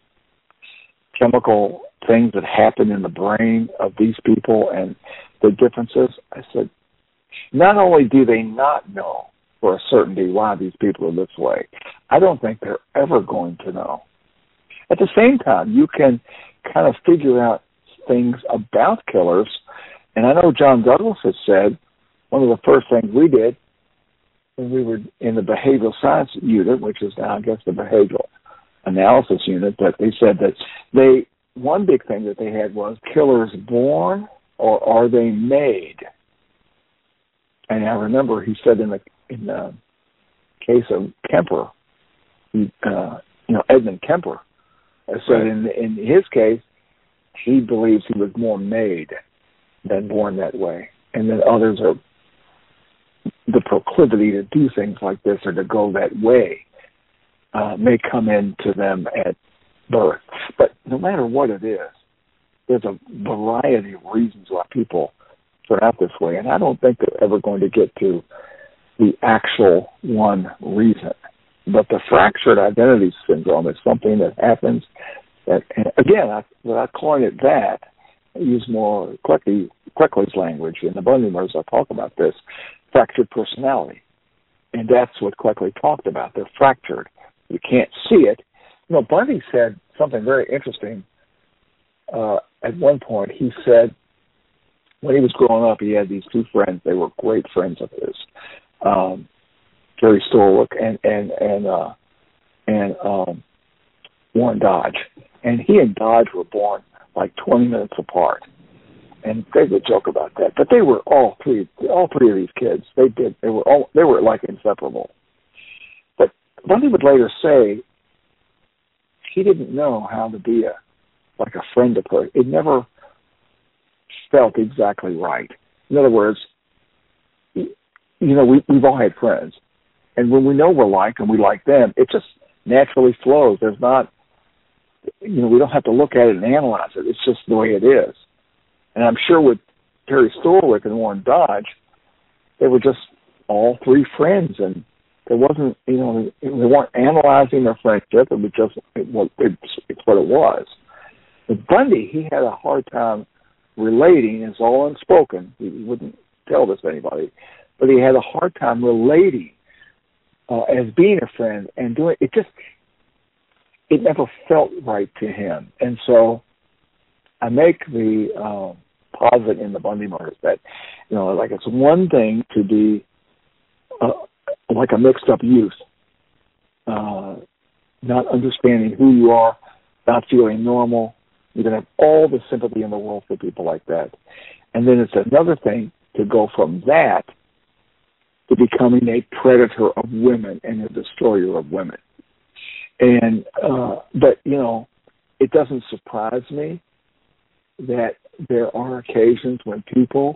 chemical things that happen in the brain of these people and the differences, I said, not only do they not know for a certainty why these people are this way, I don't think they're ever going to know. At the same time, you can kind of figure out things about killers, and I know John Douglas has said one of the first things we did when we were in the behavioral science unit, which is now, I guess, the behavioral analysis unit, that they said that they, one big thing that they had was killers born or are they made? And I remember he said in the in the case of Kemper, he, uh, you know, Edmund Kemper, I said in in his case, he believes he was more made than born that way, and then others are the proclivity to do things like this or to go that way uh, may come into them at birth. But no matter what it is, there's a variety of reasons why people turn out this way, and I don't think they're ever going to get to the actual one reason. But the fractured identity syndrome is something that happens that, again, I, without calling it that, I use more Quickly, Quickly's language. In the Bundy murders, I talk about this, fractured personality. And that's what Quickly talked about. They're fractured. You can't see it. You know, Bundy said something very interesting. Uh, at one point, he said when he was growing up, he had these two friends. They were great friends of his, um, Jerry Storwick and and and uh, and um, Warren Dodge. And he and Dodge were born like twenty minutes apart. And they would joke about that. But they were all three, all three of these kids. They did. They were all. They were like inseparable. But Bundy would later say he didn't know how to be a like a friend of hers. It never felt exactly right. In other words, you know, we, we've all had friends, and when we know we're like and we like them, it just naturally flows. There's not, you know, we don't have to look at it and analyze it. It's just the way it is. And I'm sure with Terry Storwick and Warren Dodge, they were just all three friends, and there wasn't, you know, they weren't analyzing their friendship. It was just, it, it, it's what it was. With Bundy, he had a hard time relating. It's all unspoken. He wouldn't tell this to anybody, but he had a hard time relating uh, as being a friend and doing it. Just, it never felt right to him, and so I make the um, posit in the Bundy murders that, you know, like it's one thing to be uh, like a mixed up youth, uh, not understanding who you are, not feeling normal. You're going to have all the sympathy in the world for people like that. And then it's another thing to go from that to becoming a predator of women and a destroyer of women. And, uh, but, you know, it doesn't surprise me that there are occasions when people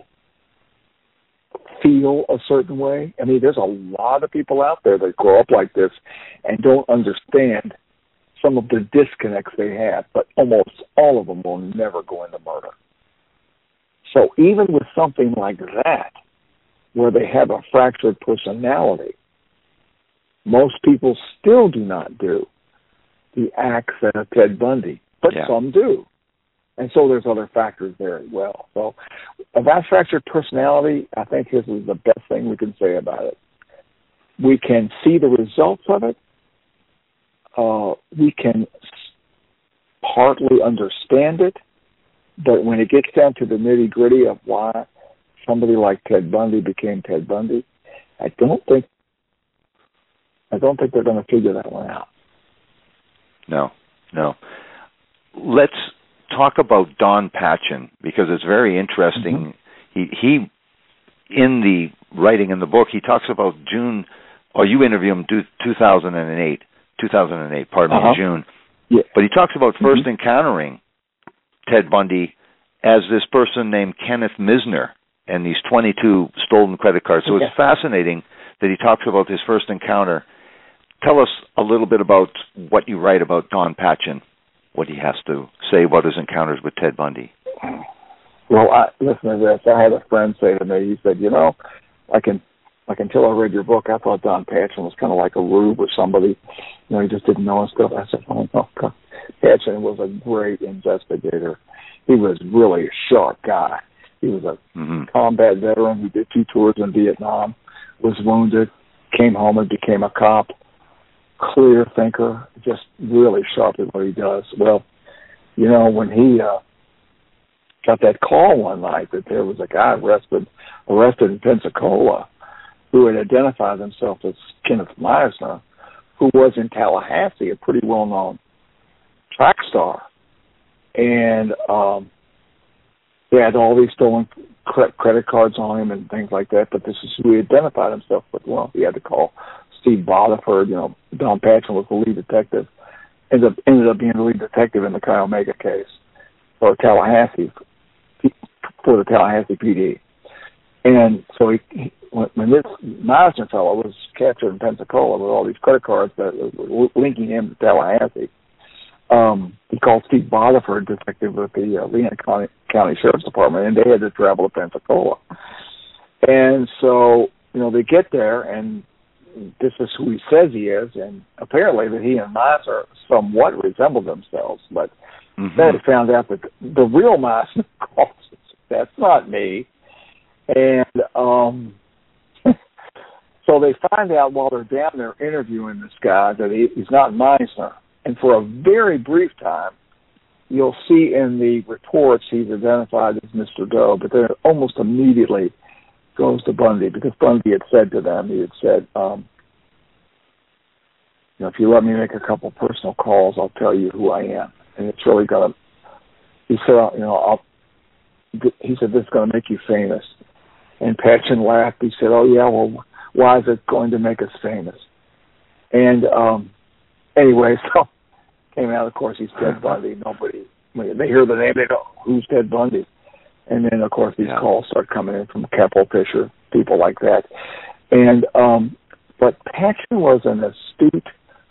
feel a certain way. I mean, there's a lot of people out there that grow up like this and don't understand some of the disconnects they have, but almost all of them will never go into murder. So even with something like that, where they have a fractured personality, most people still do not do the acts that of Ted Bundy, but yeah. Some do. And so there's other factors there as well. So about fractured personality, I think this is the best thing we can say about it. We can see the results of it. Uh, we can partly understand it, but when it gets down to the nitty-gritty of why somebody like Ted Bundy became Ted Bundy, I don't think I don't think they're going to figure that one out. No, no. Let's talk about Don Patchen, because it's very interesting. Mm-hmm. He he in the writing in the book, he talks about June, or you interview him two thousand eight, two thousand eight, pardon uh-huh. me, June. Yeah. But he talks about first mm-hmm. encountering Ted Bundy as this person named Kenneth Misner and these twenty-two stolen credit cards. So yeah. it's fascinating that he talks about his first encounter. Tell us a little bit about what you write about Don Patchen, what he has to say about his encounters with Ted Bundy. Well, I, listen to this. I had a friend say to me, he said, you know, I can, like, until I read your book, I thought Don Patchen was kind of like a rube or somebody. You know, he just didn't know and stuff. I said, oh, no, God. Patchen was a great investigator. He was really a sharp guy. He was a mm-hmm. combat veteran who did two tours in Vietnam, was wounded, came home and became a cop. Clear thinker, just really sharp at what he does. Well, you know, when he uh, got that call one night that there was a guy arrested, arrested in Pensacola who had identified himself as Kenneth Meisner, who was in Tallahassee, a pretty well-known track star. And um, he had all these stolen cre- credit cards on him and things like that, but this is who he identified himself with. Well, he had to call Steve Botheford. You know, Don Patchen was the lead detective, ended up, ended up being the lead detective in the Chi Omega case for Tallahassee, for the Tallahassee P D. And so he, he when, when this Meisner fellow was captured in Pensacola with all these credit cards that were linking him to Tallahassee, um, he called Steve Botheford, detective with the uh, Leon County, County Sheriff's Department, and they had to travel to Pensacola. And so, you know, they get there, and this is who he says he is, and apparently that he and Meisner somewhat resemble themselves, but mm-hmm. then he found out that the real Meisner calls, that's not me. And um, so they find out while they're down there interviewing this guy that he, he's not Meisner. And for a very brief time, you'll see in the reports he's identified as Mister Doe, but then almost immediately goes to Bundy, because Bundy had said to them, he had said, um, you know, if you let me make a couple personal calls, I'll tell you who I am. And it's really going to, he said, you know, I'll, he said, this is going to make you famous. And Patchen laughed. He said, oh, yeah, well, why is it going to make us famous? And um, anyway, so came out, of course, he's Ted Bundy. Nobody, when they hear the name, they go, who's Ted Bundy? And then, of course, these yeah. calls start coming in from Capo Fisher, people like that. And um, but Patchen was an astute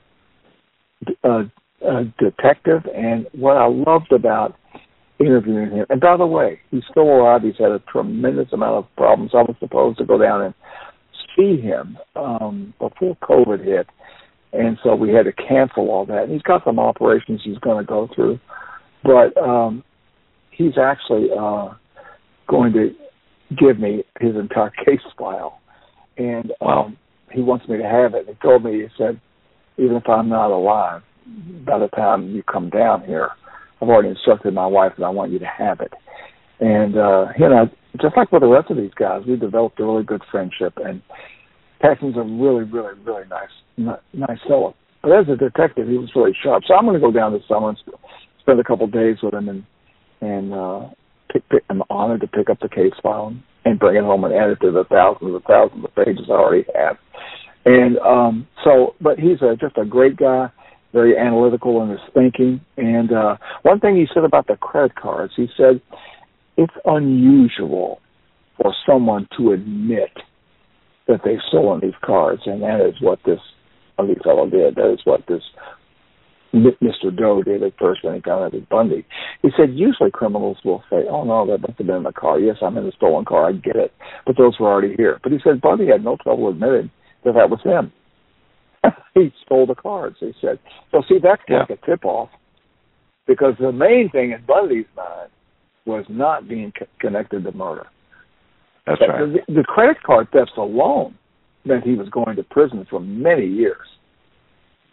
uh, uh, detective, and what I loved about interviewing him, and by the way, he's still alive. He's had a tremendous amount of problems. I was supposed to go down and see him um, before COVID hit, and so we had to cancel all that. And he's got some operations he's going to go through, but um, he's actually uh, going to give me his entire case file, and um, he wants me to have it. He told me, he said, even if I'm not alive, by the time you come down here, I've already instructed my wife that I want you to have it. And, uh, you know, just like with the rest of these guys, we developed a really good friendship, and Patchen's a really, really, really nice, nice fellow. But as a detective, he was really sharp. So I'm going to go down this summer and spend a couple of days with him, and, and uh, pick, pick, I'm honored to pick up the case file and bring it home and add it to the thousands and thousands of pages I already have. And um, so, but he's a, just a great guy, very analytical in his thinking. And uh, one thing he said about the credit cards, he said, it's unusual for someone to admit that they've stolen these cards, and that is what this Bundy fellow did. That is what this Mister Doe did at first when he got at Bundy. He said usually criminals will say, oh, no, that must have been in the car. Yes, I'm in a stolen car. I get it. But those were already here. But he said Bundy had no trouble admitting that that was him. He stole the cards, he said. So, see, that's yeah. like a tip-off, because the main thing in Bundy's mind was not being co- connected to murder. That's but right. The, the credit card thefts alone meant he was going to prison for many years.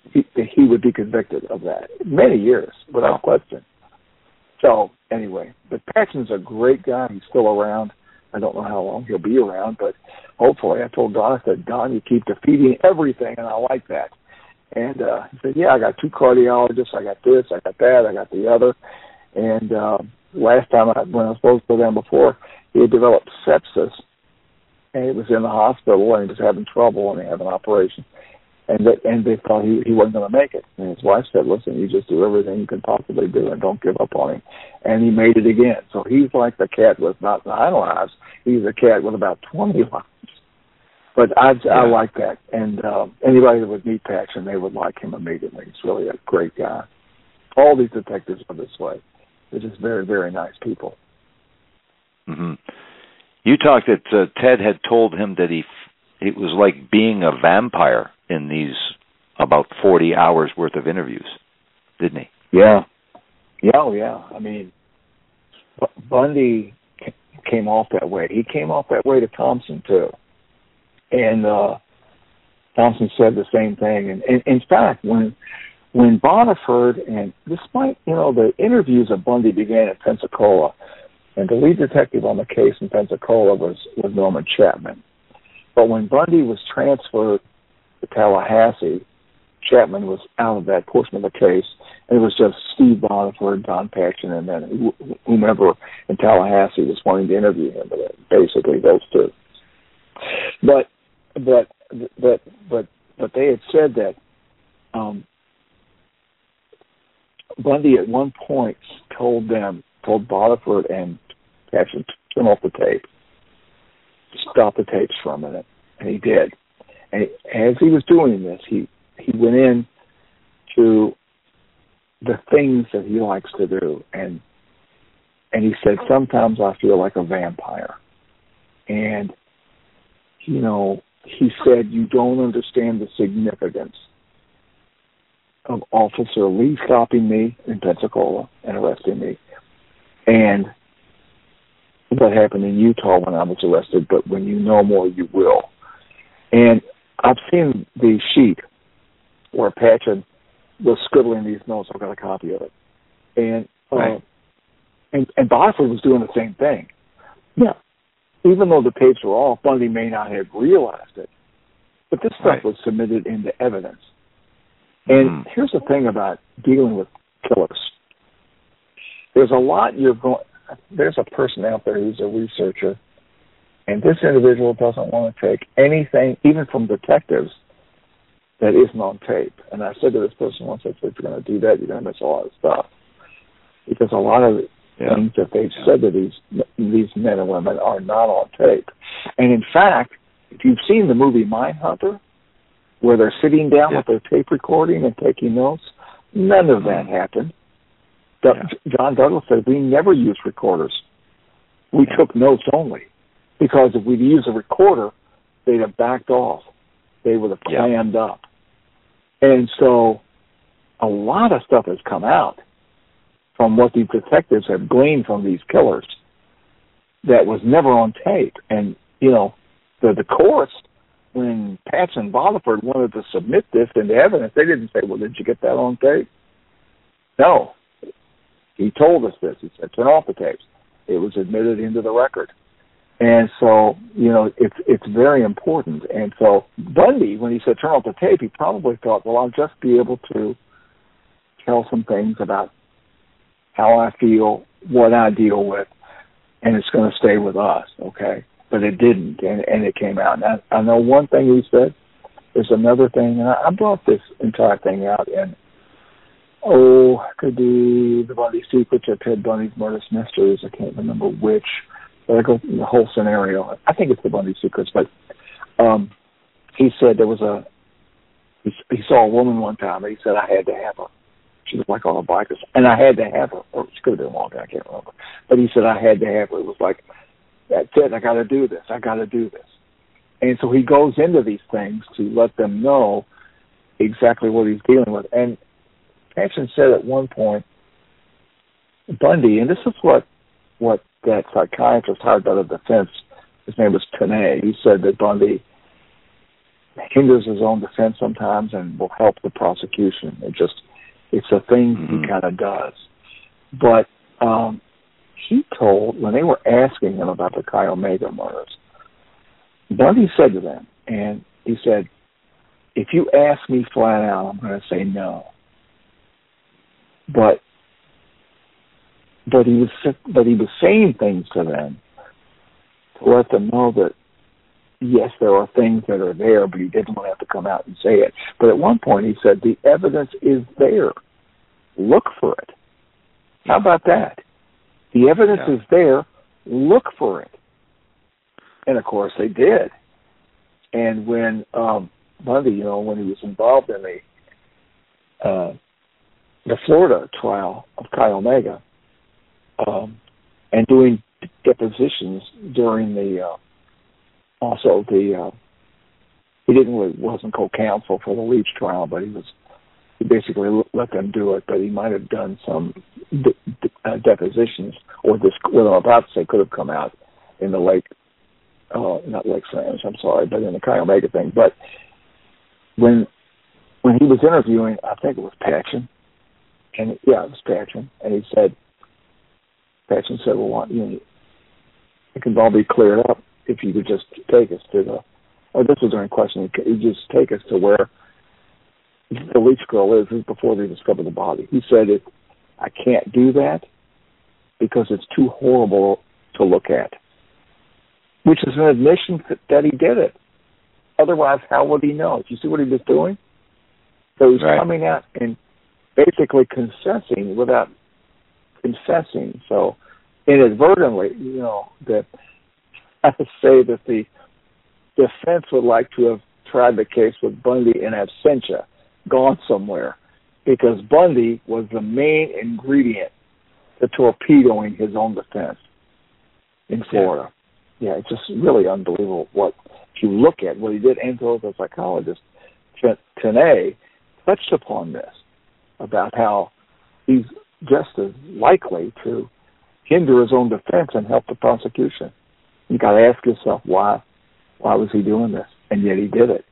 he, he would be convicted of that. Many years, without question. So, anyway, but Patchen's a great guy. He's still around. I don't know how long he'll be around, but hopefully. I told Don, I said, Don, you keep defeating everything, and I like that. And uh, he said, yeah, I got two cardiologists. I got this, I got that, I got the other. And uh, last time I, when I was supposed to go down before, he had developed sepsis, and he was in the hospital, and he was having trouble, and he had an operation. And they, and they thought he, he wasn't going to make it. And his wife said, listen, you just do everything you can possibly do and don't give up on him. And he made it again. So he's like the cat with not nine lives. He's a cat with about twenty lives. But I, yeah. I like that. And uh, anybody that would meet Patchen, they would like him immediately. He's really a great guy. All these detectives are this way. They're just very, very nice people. Mm-hmm. You talked that uh, Ted had told him that he it was like being a vampire in these about forty hours worth of interviews, didn't he? Yeah. Yeah, oh, yeah. I mean, B- Bundy came off that way. He came off that way to Thompson, too. And uh, Thompson said the same thing. And, and in fact, when when Boniford, and despite, you know, the interviews of Bundy began in Pensacola, and the lead detective on the case in Pensacola was, was Norman Chapman. But when Bundy was transferred to Tallahassee, Chapman was out of that portion of the case, and it was just Steve Boniford, Don Patchen, and then whomever in Tallahassee was wanting to interview him. But basically, those two. But but but but but they had said that um, Bundy at one point told them, told Boniford and Patchen to turn off the tape. Stop the tapes for a minute, and he did. And as he was doing this, he, he went in to the things that he likes to do, and and he said, sometimes I feel like a vampire. And, you know, he said, you don't understand the significance of Officer Lee stopping me in Pensacola and arresting me, and what happened in Utah when I was arrested, but when you know more, you will. And I've seen the sheet where Patchen was scribbling these notes. I've got a copy of it. And uh, right. and, and Boniford was doing the same thing. Yeah. Even though the tapes were off, Bundy may not have realized it. But this stuff right. was submitted into evidence. And mm. here's the thing about dealing with killers. There's a lot you're going... There's a person out there who's a researcher, and this individual doesn't want to take anything, even from detectives, that isn't on tape. And I said to this person once, I said, if you're going to do that, you're going to miss a lot of stuff. Because a lot of yeah. things that they've yeah. said to these these men and women are not on tape. And in fact, if you've seen the movie Mindhunter, where they're sitting down yeah. with their tape recording and taking notes, none of that happened. Yeah. John Douglas said, we never used recorders. We yeah. took notes only. Because if we'd used a recorder, they'd have backed off. They would have clammed yeah. up. And so a lot of stuff has come out from what these detectives have gleaned from these killers that was never on tape. And, you know, the, the courts, when Patchen and Boniford wanted to submit this into evidence, they didn't say, well, did you get that on tape? No. He told us this. He said, turn off the tapes. It was admitted into the record. And so, you know, it's it's very important. And so Bundy, when he said turn off the tape, he probably thought, well, I'll just be able to tell some things about how I feel, what I deal with, and it's going to stay with us, okay? But it didn't, and, and it came out. And I, I know one thing he said. There's another thing, and I, I brought this entire thing out in Oh, could be the Bundy Secrets or Ted Bundy's Murder Mysteries. I can't remember which. But I go through the whole scenario. I think it's the Bundy Secrets. But um, he said there was a, he, he saw a woman one time, and he said, I had to have her. She was like on a bike, and I had to have her. Or she could have been walking, I can't remember. But he said, I had to have her. It was like, that's it, I got to do this. I got to do this. And so he goes into these things to let them know exactly what he's dealing with. And Patchen said at one point, Bundy, and this is what what that psychiatrist hired by the defense, his name was Tanay, he said that Bundy hinders his own defense sometimes and will help the prosecution. It just, it's a thing mm-hmm. he kind of does. But um, he told, when they were asking him about the Chi Omega murders, Bundy said to them, and he said, if you ask me flat out, I'm going to say no. But but he was but he was saying things to them to let them know that yes, there are things that are there, but he didn't want to have to come out and say it. But at one point he said, the evidence is there. Look for it. How about that? The evidence yeah. is there. Look for it. And of course they did. And when um, Bundy, you know, when he was involved in the uh, the Florida trial of Chi Omega, um, and doing depositions during the uh, also the uh, he didn't really, wasn't co-counsel for the Leach trial, but he was he basically let them do it. But he might have done some de- de- uh, depositions, or this what I'm about to say could have come out in the lake, uh, not Lake Slams, I'm sorry, but in the Chi Omega thing. But when when he was interviewing, I think it was Patchen. And yeah, it was Patchen, and he said, Patchen said, "Well, you know, it can all be cleared up if you could just take us to the." Or this was during questioning. You just take us to where the Leach girl is. This is before they discovered the body. He said, "It, I can't do that because it's too horrible to look at," which is an admission that he did it. Otherwise, how would he know? Do you see what he was doing? So he was right. coming out and basically confessing without confessing. So inadvertently, you know, that I have to say that the defense would like to have tried the case with Bundy in absentia, gone somewhere, because Bundy was the main ingredient to torpedoing his own defense in Florida. Yeah, yeah, it's just really unbelievable what if you look at what he did. Enzo, the psychologist, Tenay, touched upon this, about how he's just as likely to hinder his own defense and help the prosecution. You got to ask yourself, why why was he doing this? And yet he did it.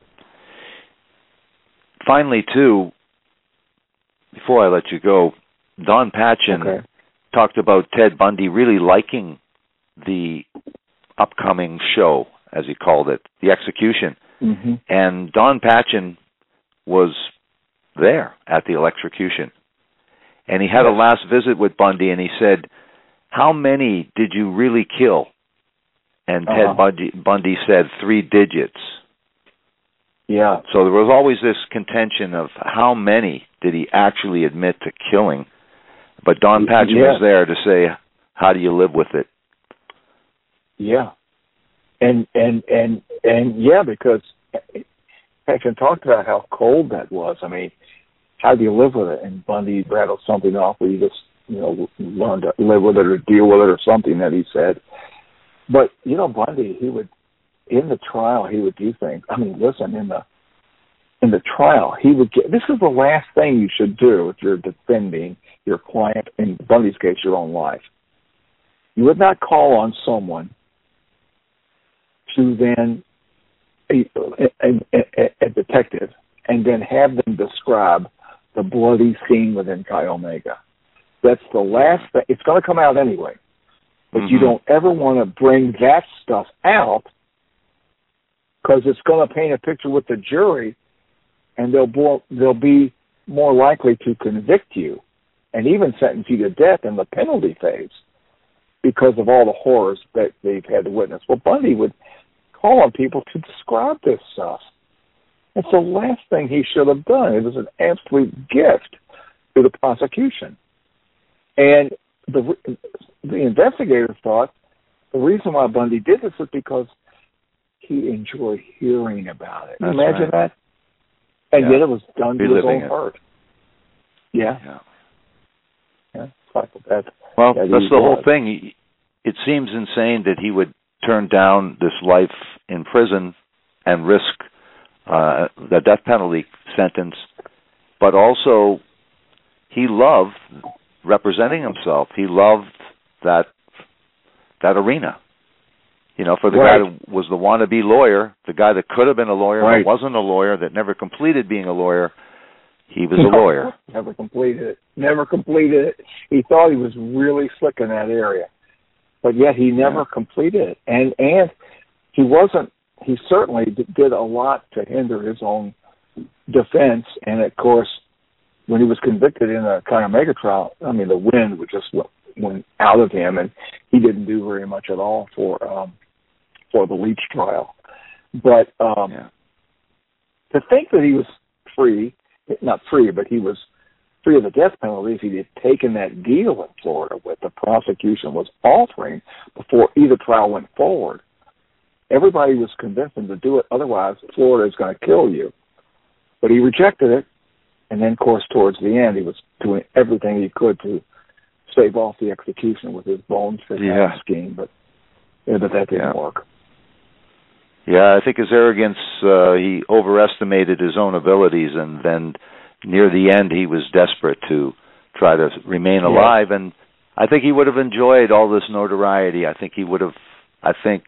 Finally, too, before I let you go, Don Patchen okay. talked about Ted Bundy really liking the upcoming show, as he called it, the execution. Mm-hmm. And Don Patchen was there at the electrocution. And he had yes. a last visit with Bundy, and he said, how many did you really kill? And uh-huh. Ted Bundy, Bundy said three digits. Yeah. So there was always this contention of how many did he actually admit to killing. But Don Patchen yeah. was there to say, how do you live with it? Yeah. And, and, and, and yeah, because Patchen talked about how cold that was. I mean, how do you live with it? And Bundy rattled something off where you just, you know, learn to live with it or deal with it or something that he said. But, you know, Bundy, he would, in the trial, he would do things. I mean, listen, in the in the trial, he would get, this is the last thing you should do if you're defending your client, in Bundy's case, your own life. You would not call on someone to then, a, a, a detective, and then have them describe the bloody scene within Chi Omega. That's the last thing. It's going to come out anyway. But mm-hmm. you don't ever want to bring that stuff out, because it's going to paint a picture with the jury, and they'll, bo- they'll be more likely to convict you and even sentence you to death in the penalty phase because of all the horrors that they've had to witness. Well, Bundy would call on people to describe this stuff. It's the last thing he should have done. It was an absolute gift to the prosecution. And the the investigators thought the reason why Bundy did this is because he enjoyed hearing about it. That's Imagine right. that. And yeah. yet it was done to his own it. hurt. Yeah. Yeah. yeah. That, well, that that's the was. whole thing. It seems insane that he would turn down this life in prison and risk uh, the death penalty sentence, but also he loved representing himself. He loved that that arena. You know, for the right. guy that was the wannabe lawyer, the guy that could have been a lawyer right. but wasn't a lawyer, that never completed being a lawyer, he was a no, lawyer. Never completed it. Never completed it. He thought he was really slick in that area, but yet he never yeah. completed it. And and he wasn't. He certainly did a lot to hinder his own defense. And of course, when he was convicted in a Chi Omega trial, I mean, the wind would just went, went out of him, and he didn't do very much at all for um, for the Leach trial. But um, yeah. to think that he was free. Not free, but he was free of the death penalty if he had taken that deal in Florida, what the prosecution was offering before either trial went forward. Everybody was convinced him to do it, otherwise Florida is going to kill you. But he rejected it, and then, of course, towards the end, he was doing everything he could to stave off the execution with his bones fit yeah. scheme, but, yeah, but that didn't yeah. work. Yeah, I think his arrogance, uh, he overestimated his own abilities, and then near the end he was desperate to try to remain alive, yeah. and I think he would have enjoyed all this notoriety. I think he would have, I think,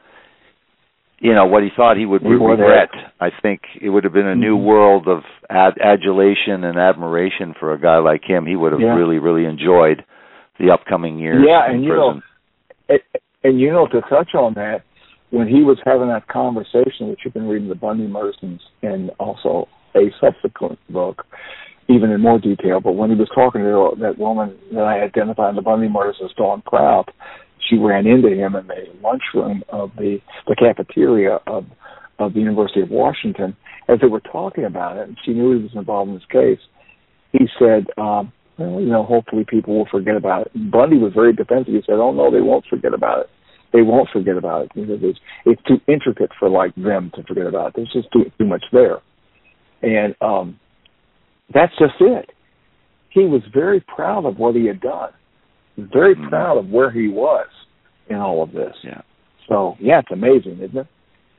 you know, what he thought he would he regret, I think it would have been a new mm-hmm. world of ad- adulation and admiration for a guy like him. He would have yeah. really, really enjoyed the upcoming years yeah, in and, you prison. know, and, you know, to touch on that, when he was having that conversation, which you've been reading the Bundy murders and also a subsequent book, even in more detail, but when he was talking to that woman that I identified in the Bundy murders as Dawn Prout, she ran into him in the lunchroom of the, the cafeteria of, of the University of Washington. As they were talking about it, and she knew he was involved in this case, he said, um, well, you know, hopefully people will forget about it. And Bundy was very defensive. He said, oh, no, they won't forget about it. They won't forget about it because it's, it's too intricate for like them to forget about it. There's just too, too much there. And um, that's just it. He was very proud of what he had done. Very mm-hmm. proud of where he was in all of this. Yeah. So, yeah, it's amazing, isn't it?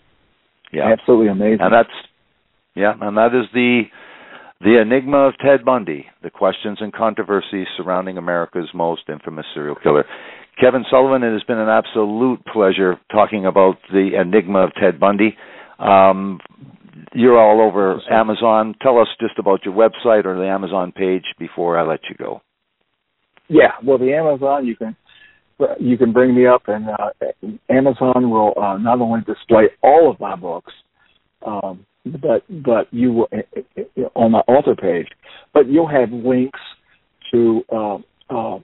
Yeah. Absolutely amazing. And that's, yeah, and that is the the enigma of Ted Bundy, the questions and controversies surrounding America's most infamous serial killer. Kevin Sullivan, it has been an absolute pleasure talking about the enigma of Ted Bundy. Um, you're all over Amazon. Tell us just about your website or the Amazon page before I let you go. Yeah, well, the Amazon, you can you can bring me up, and uh, Amazon will uh, not only display all of my books, um, but but you will on my author page, but you'll have links to uh, uh,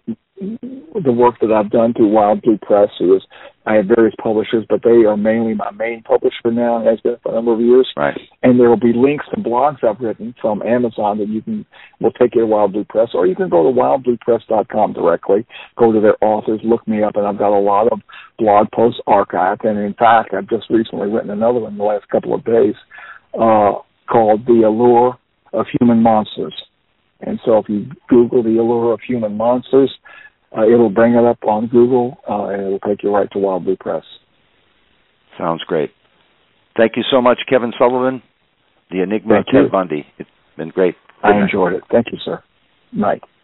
the work that I've done through Wild Blue Press. Who is, I have various publishers, but they are mainly my main publisher now, and has been for a number of years. Right. And there will be links to blogs I've written from Amazon that you can will take you to Wild Blue Press, or you can go to wild blue press dot com directly, go to their authors, look me up, and I've got a lot of blog posts archived. And in fact, I've just recently written another one in the last couple of days uh, called The Allure of Human Monsters. And so if you Google The Allure of Human Monsters, Uh, it'll bring it up on Google, uh, and it'll take you right to Wild Blue Press. Sounds great. Thank you so much, Kevin Sullivan, The Enigma Thank of Ted you. Bundy. It's been great. Good I night. enjoyed it. Thank you, sir. Night.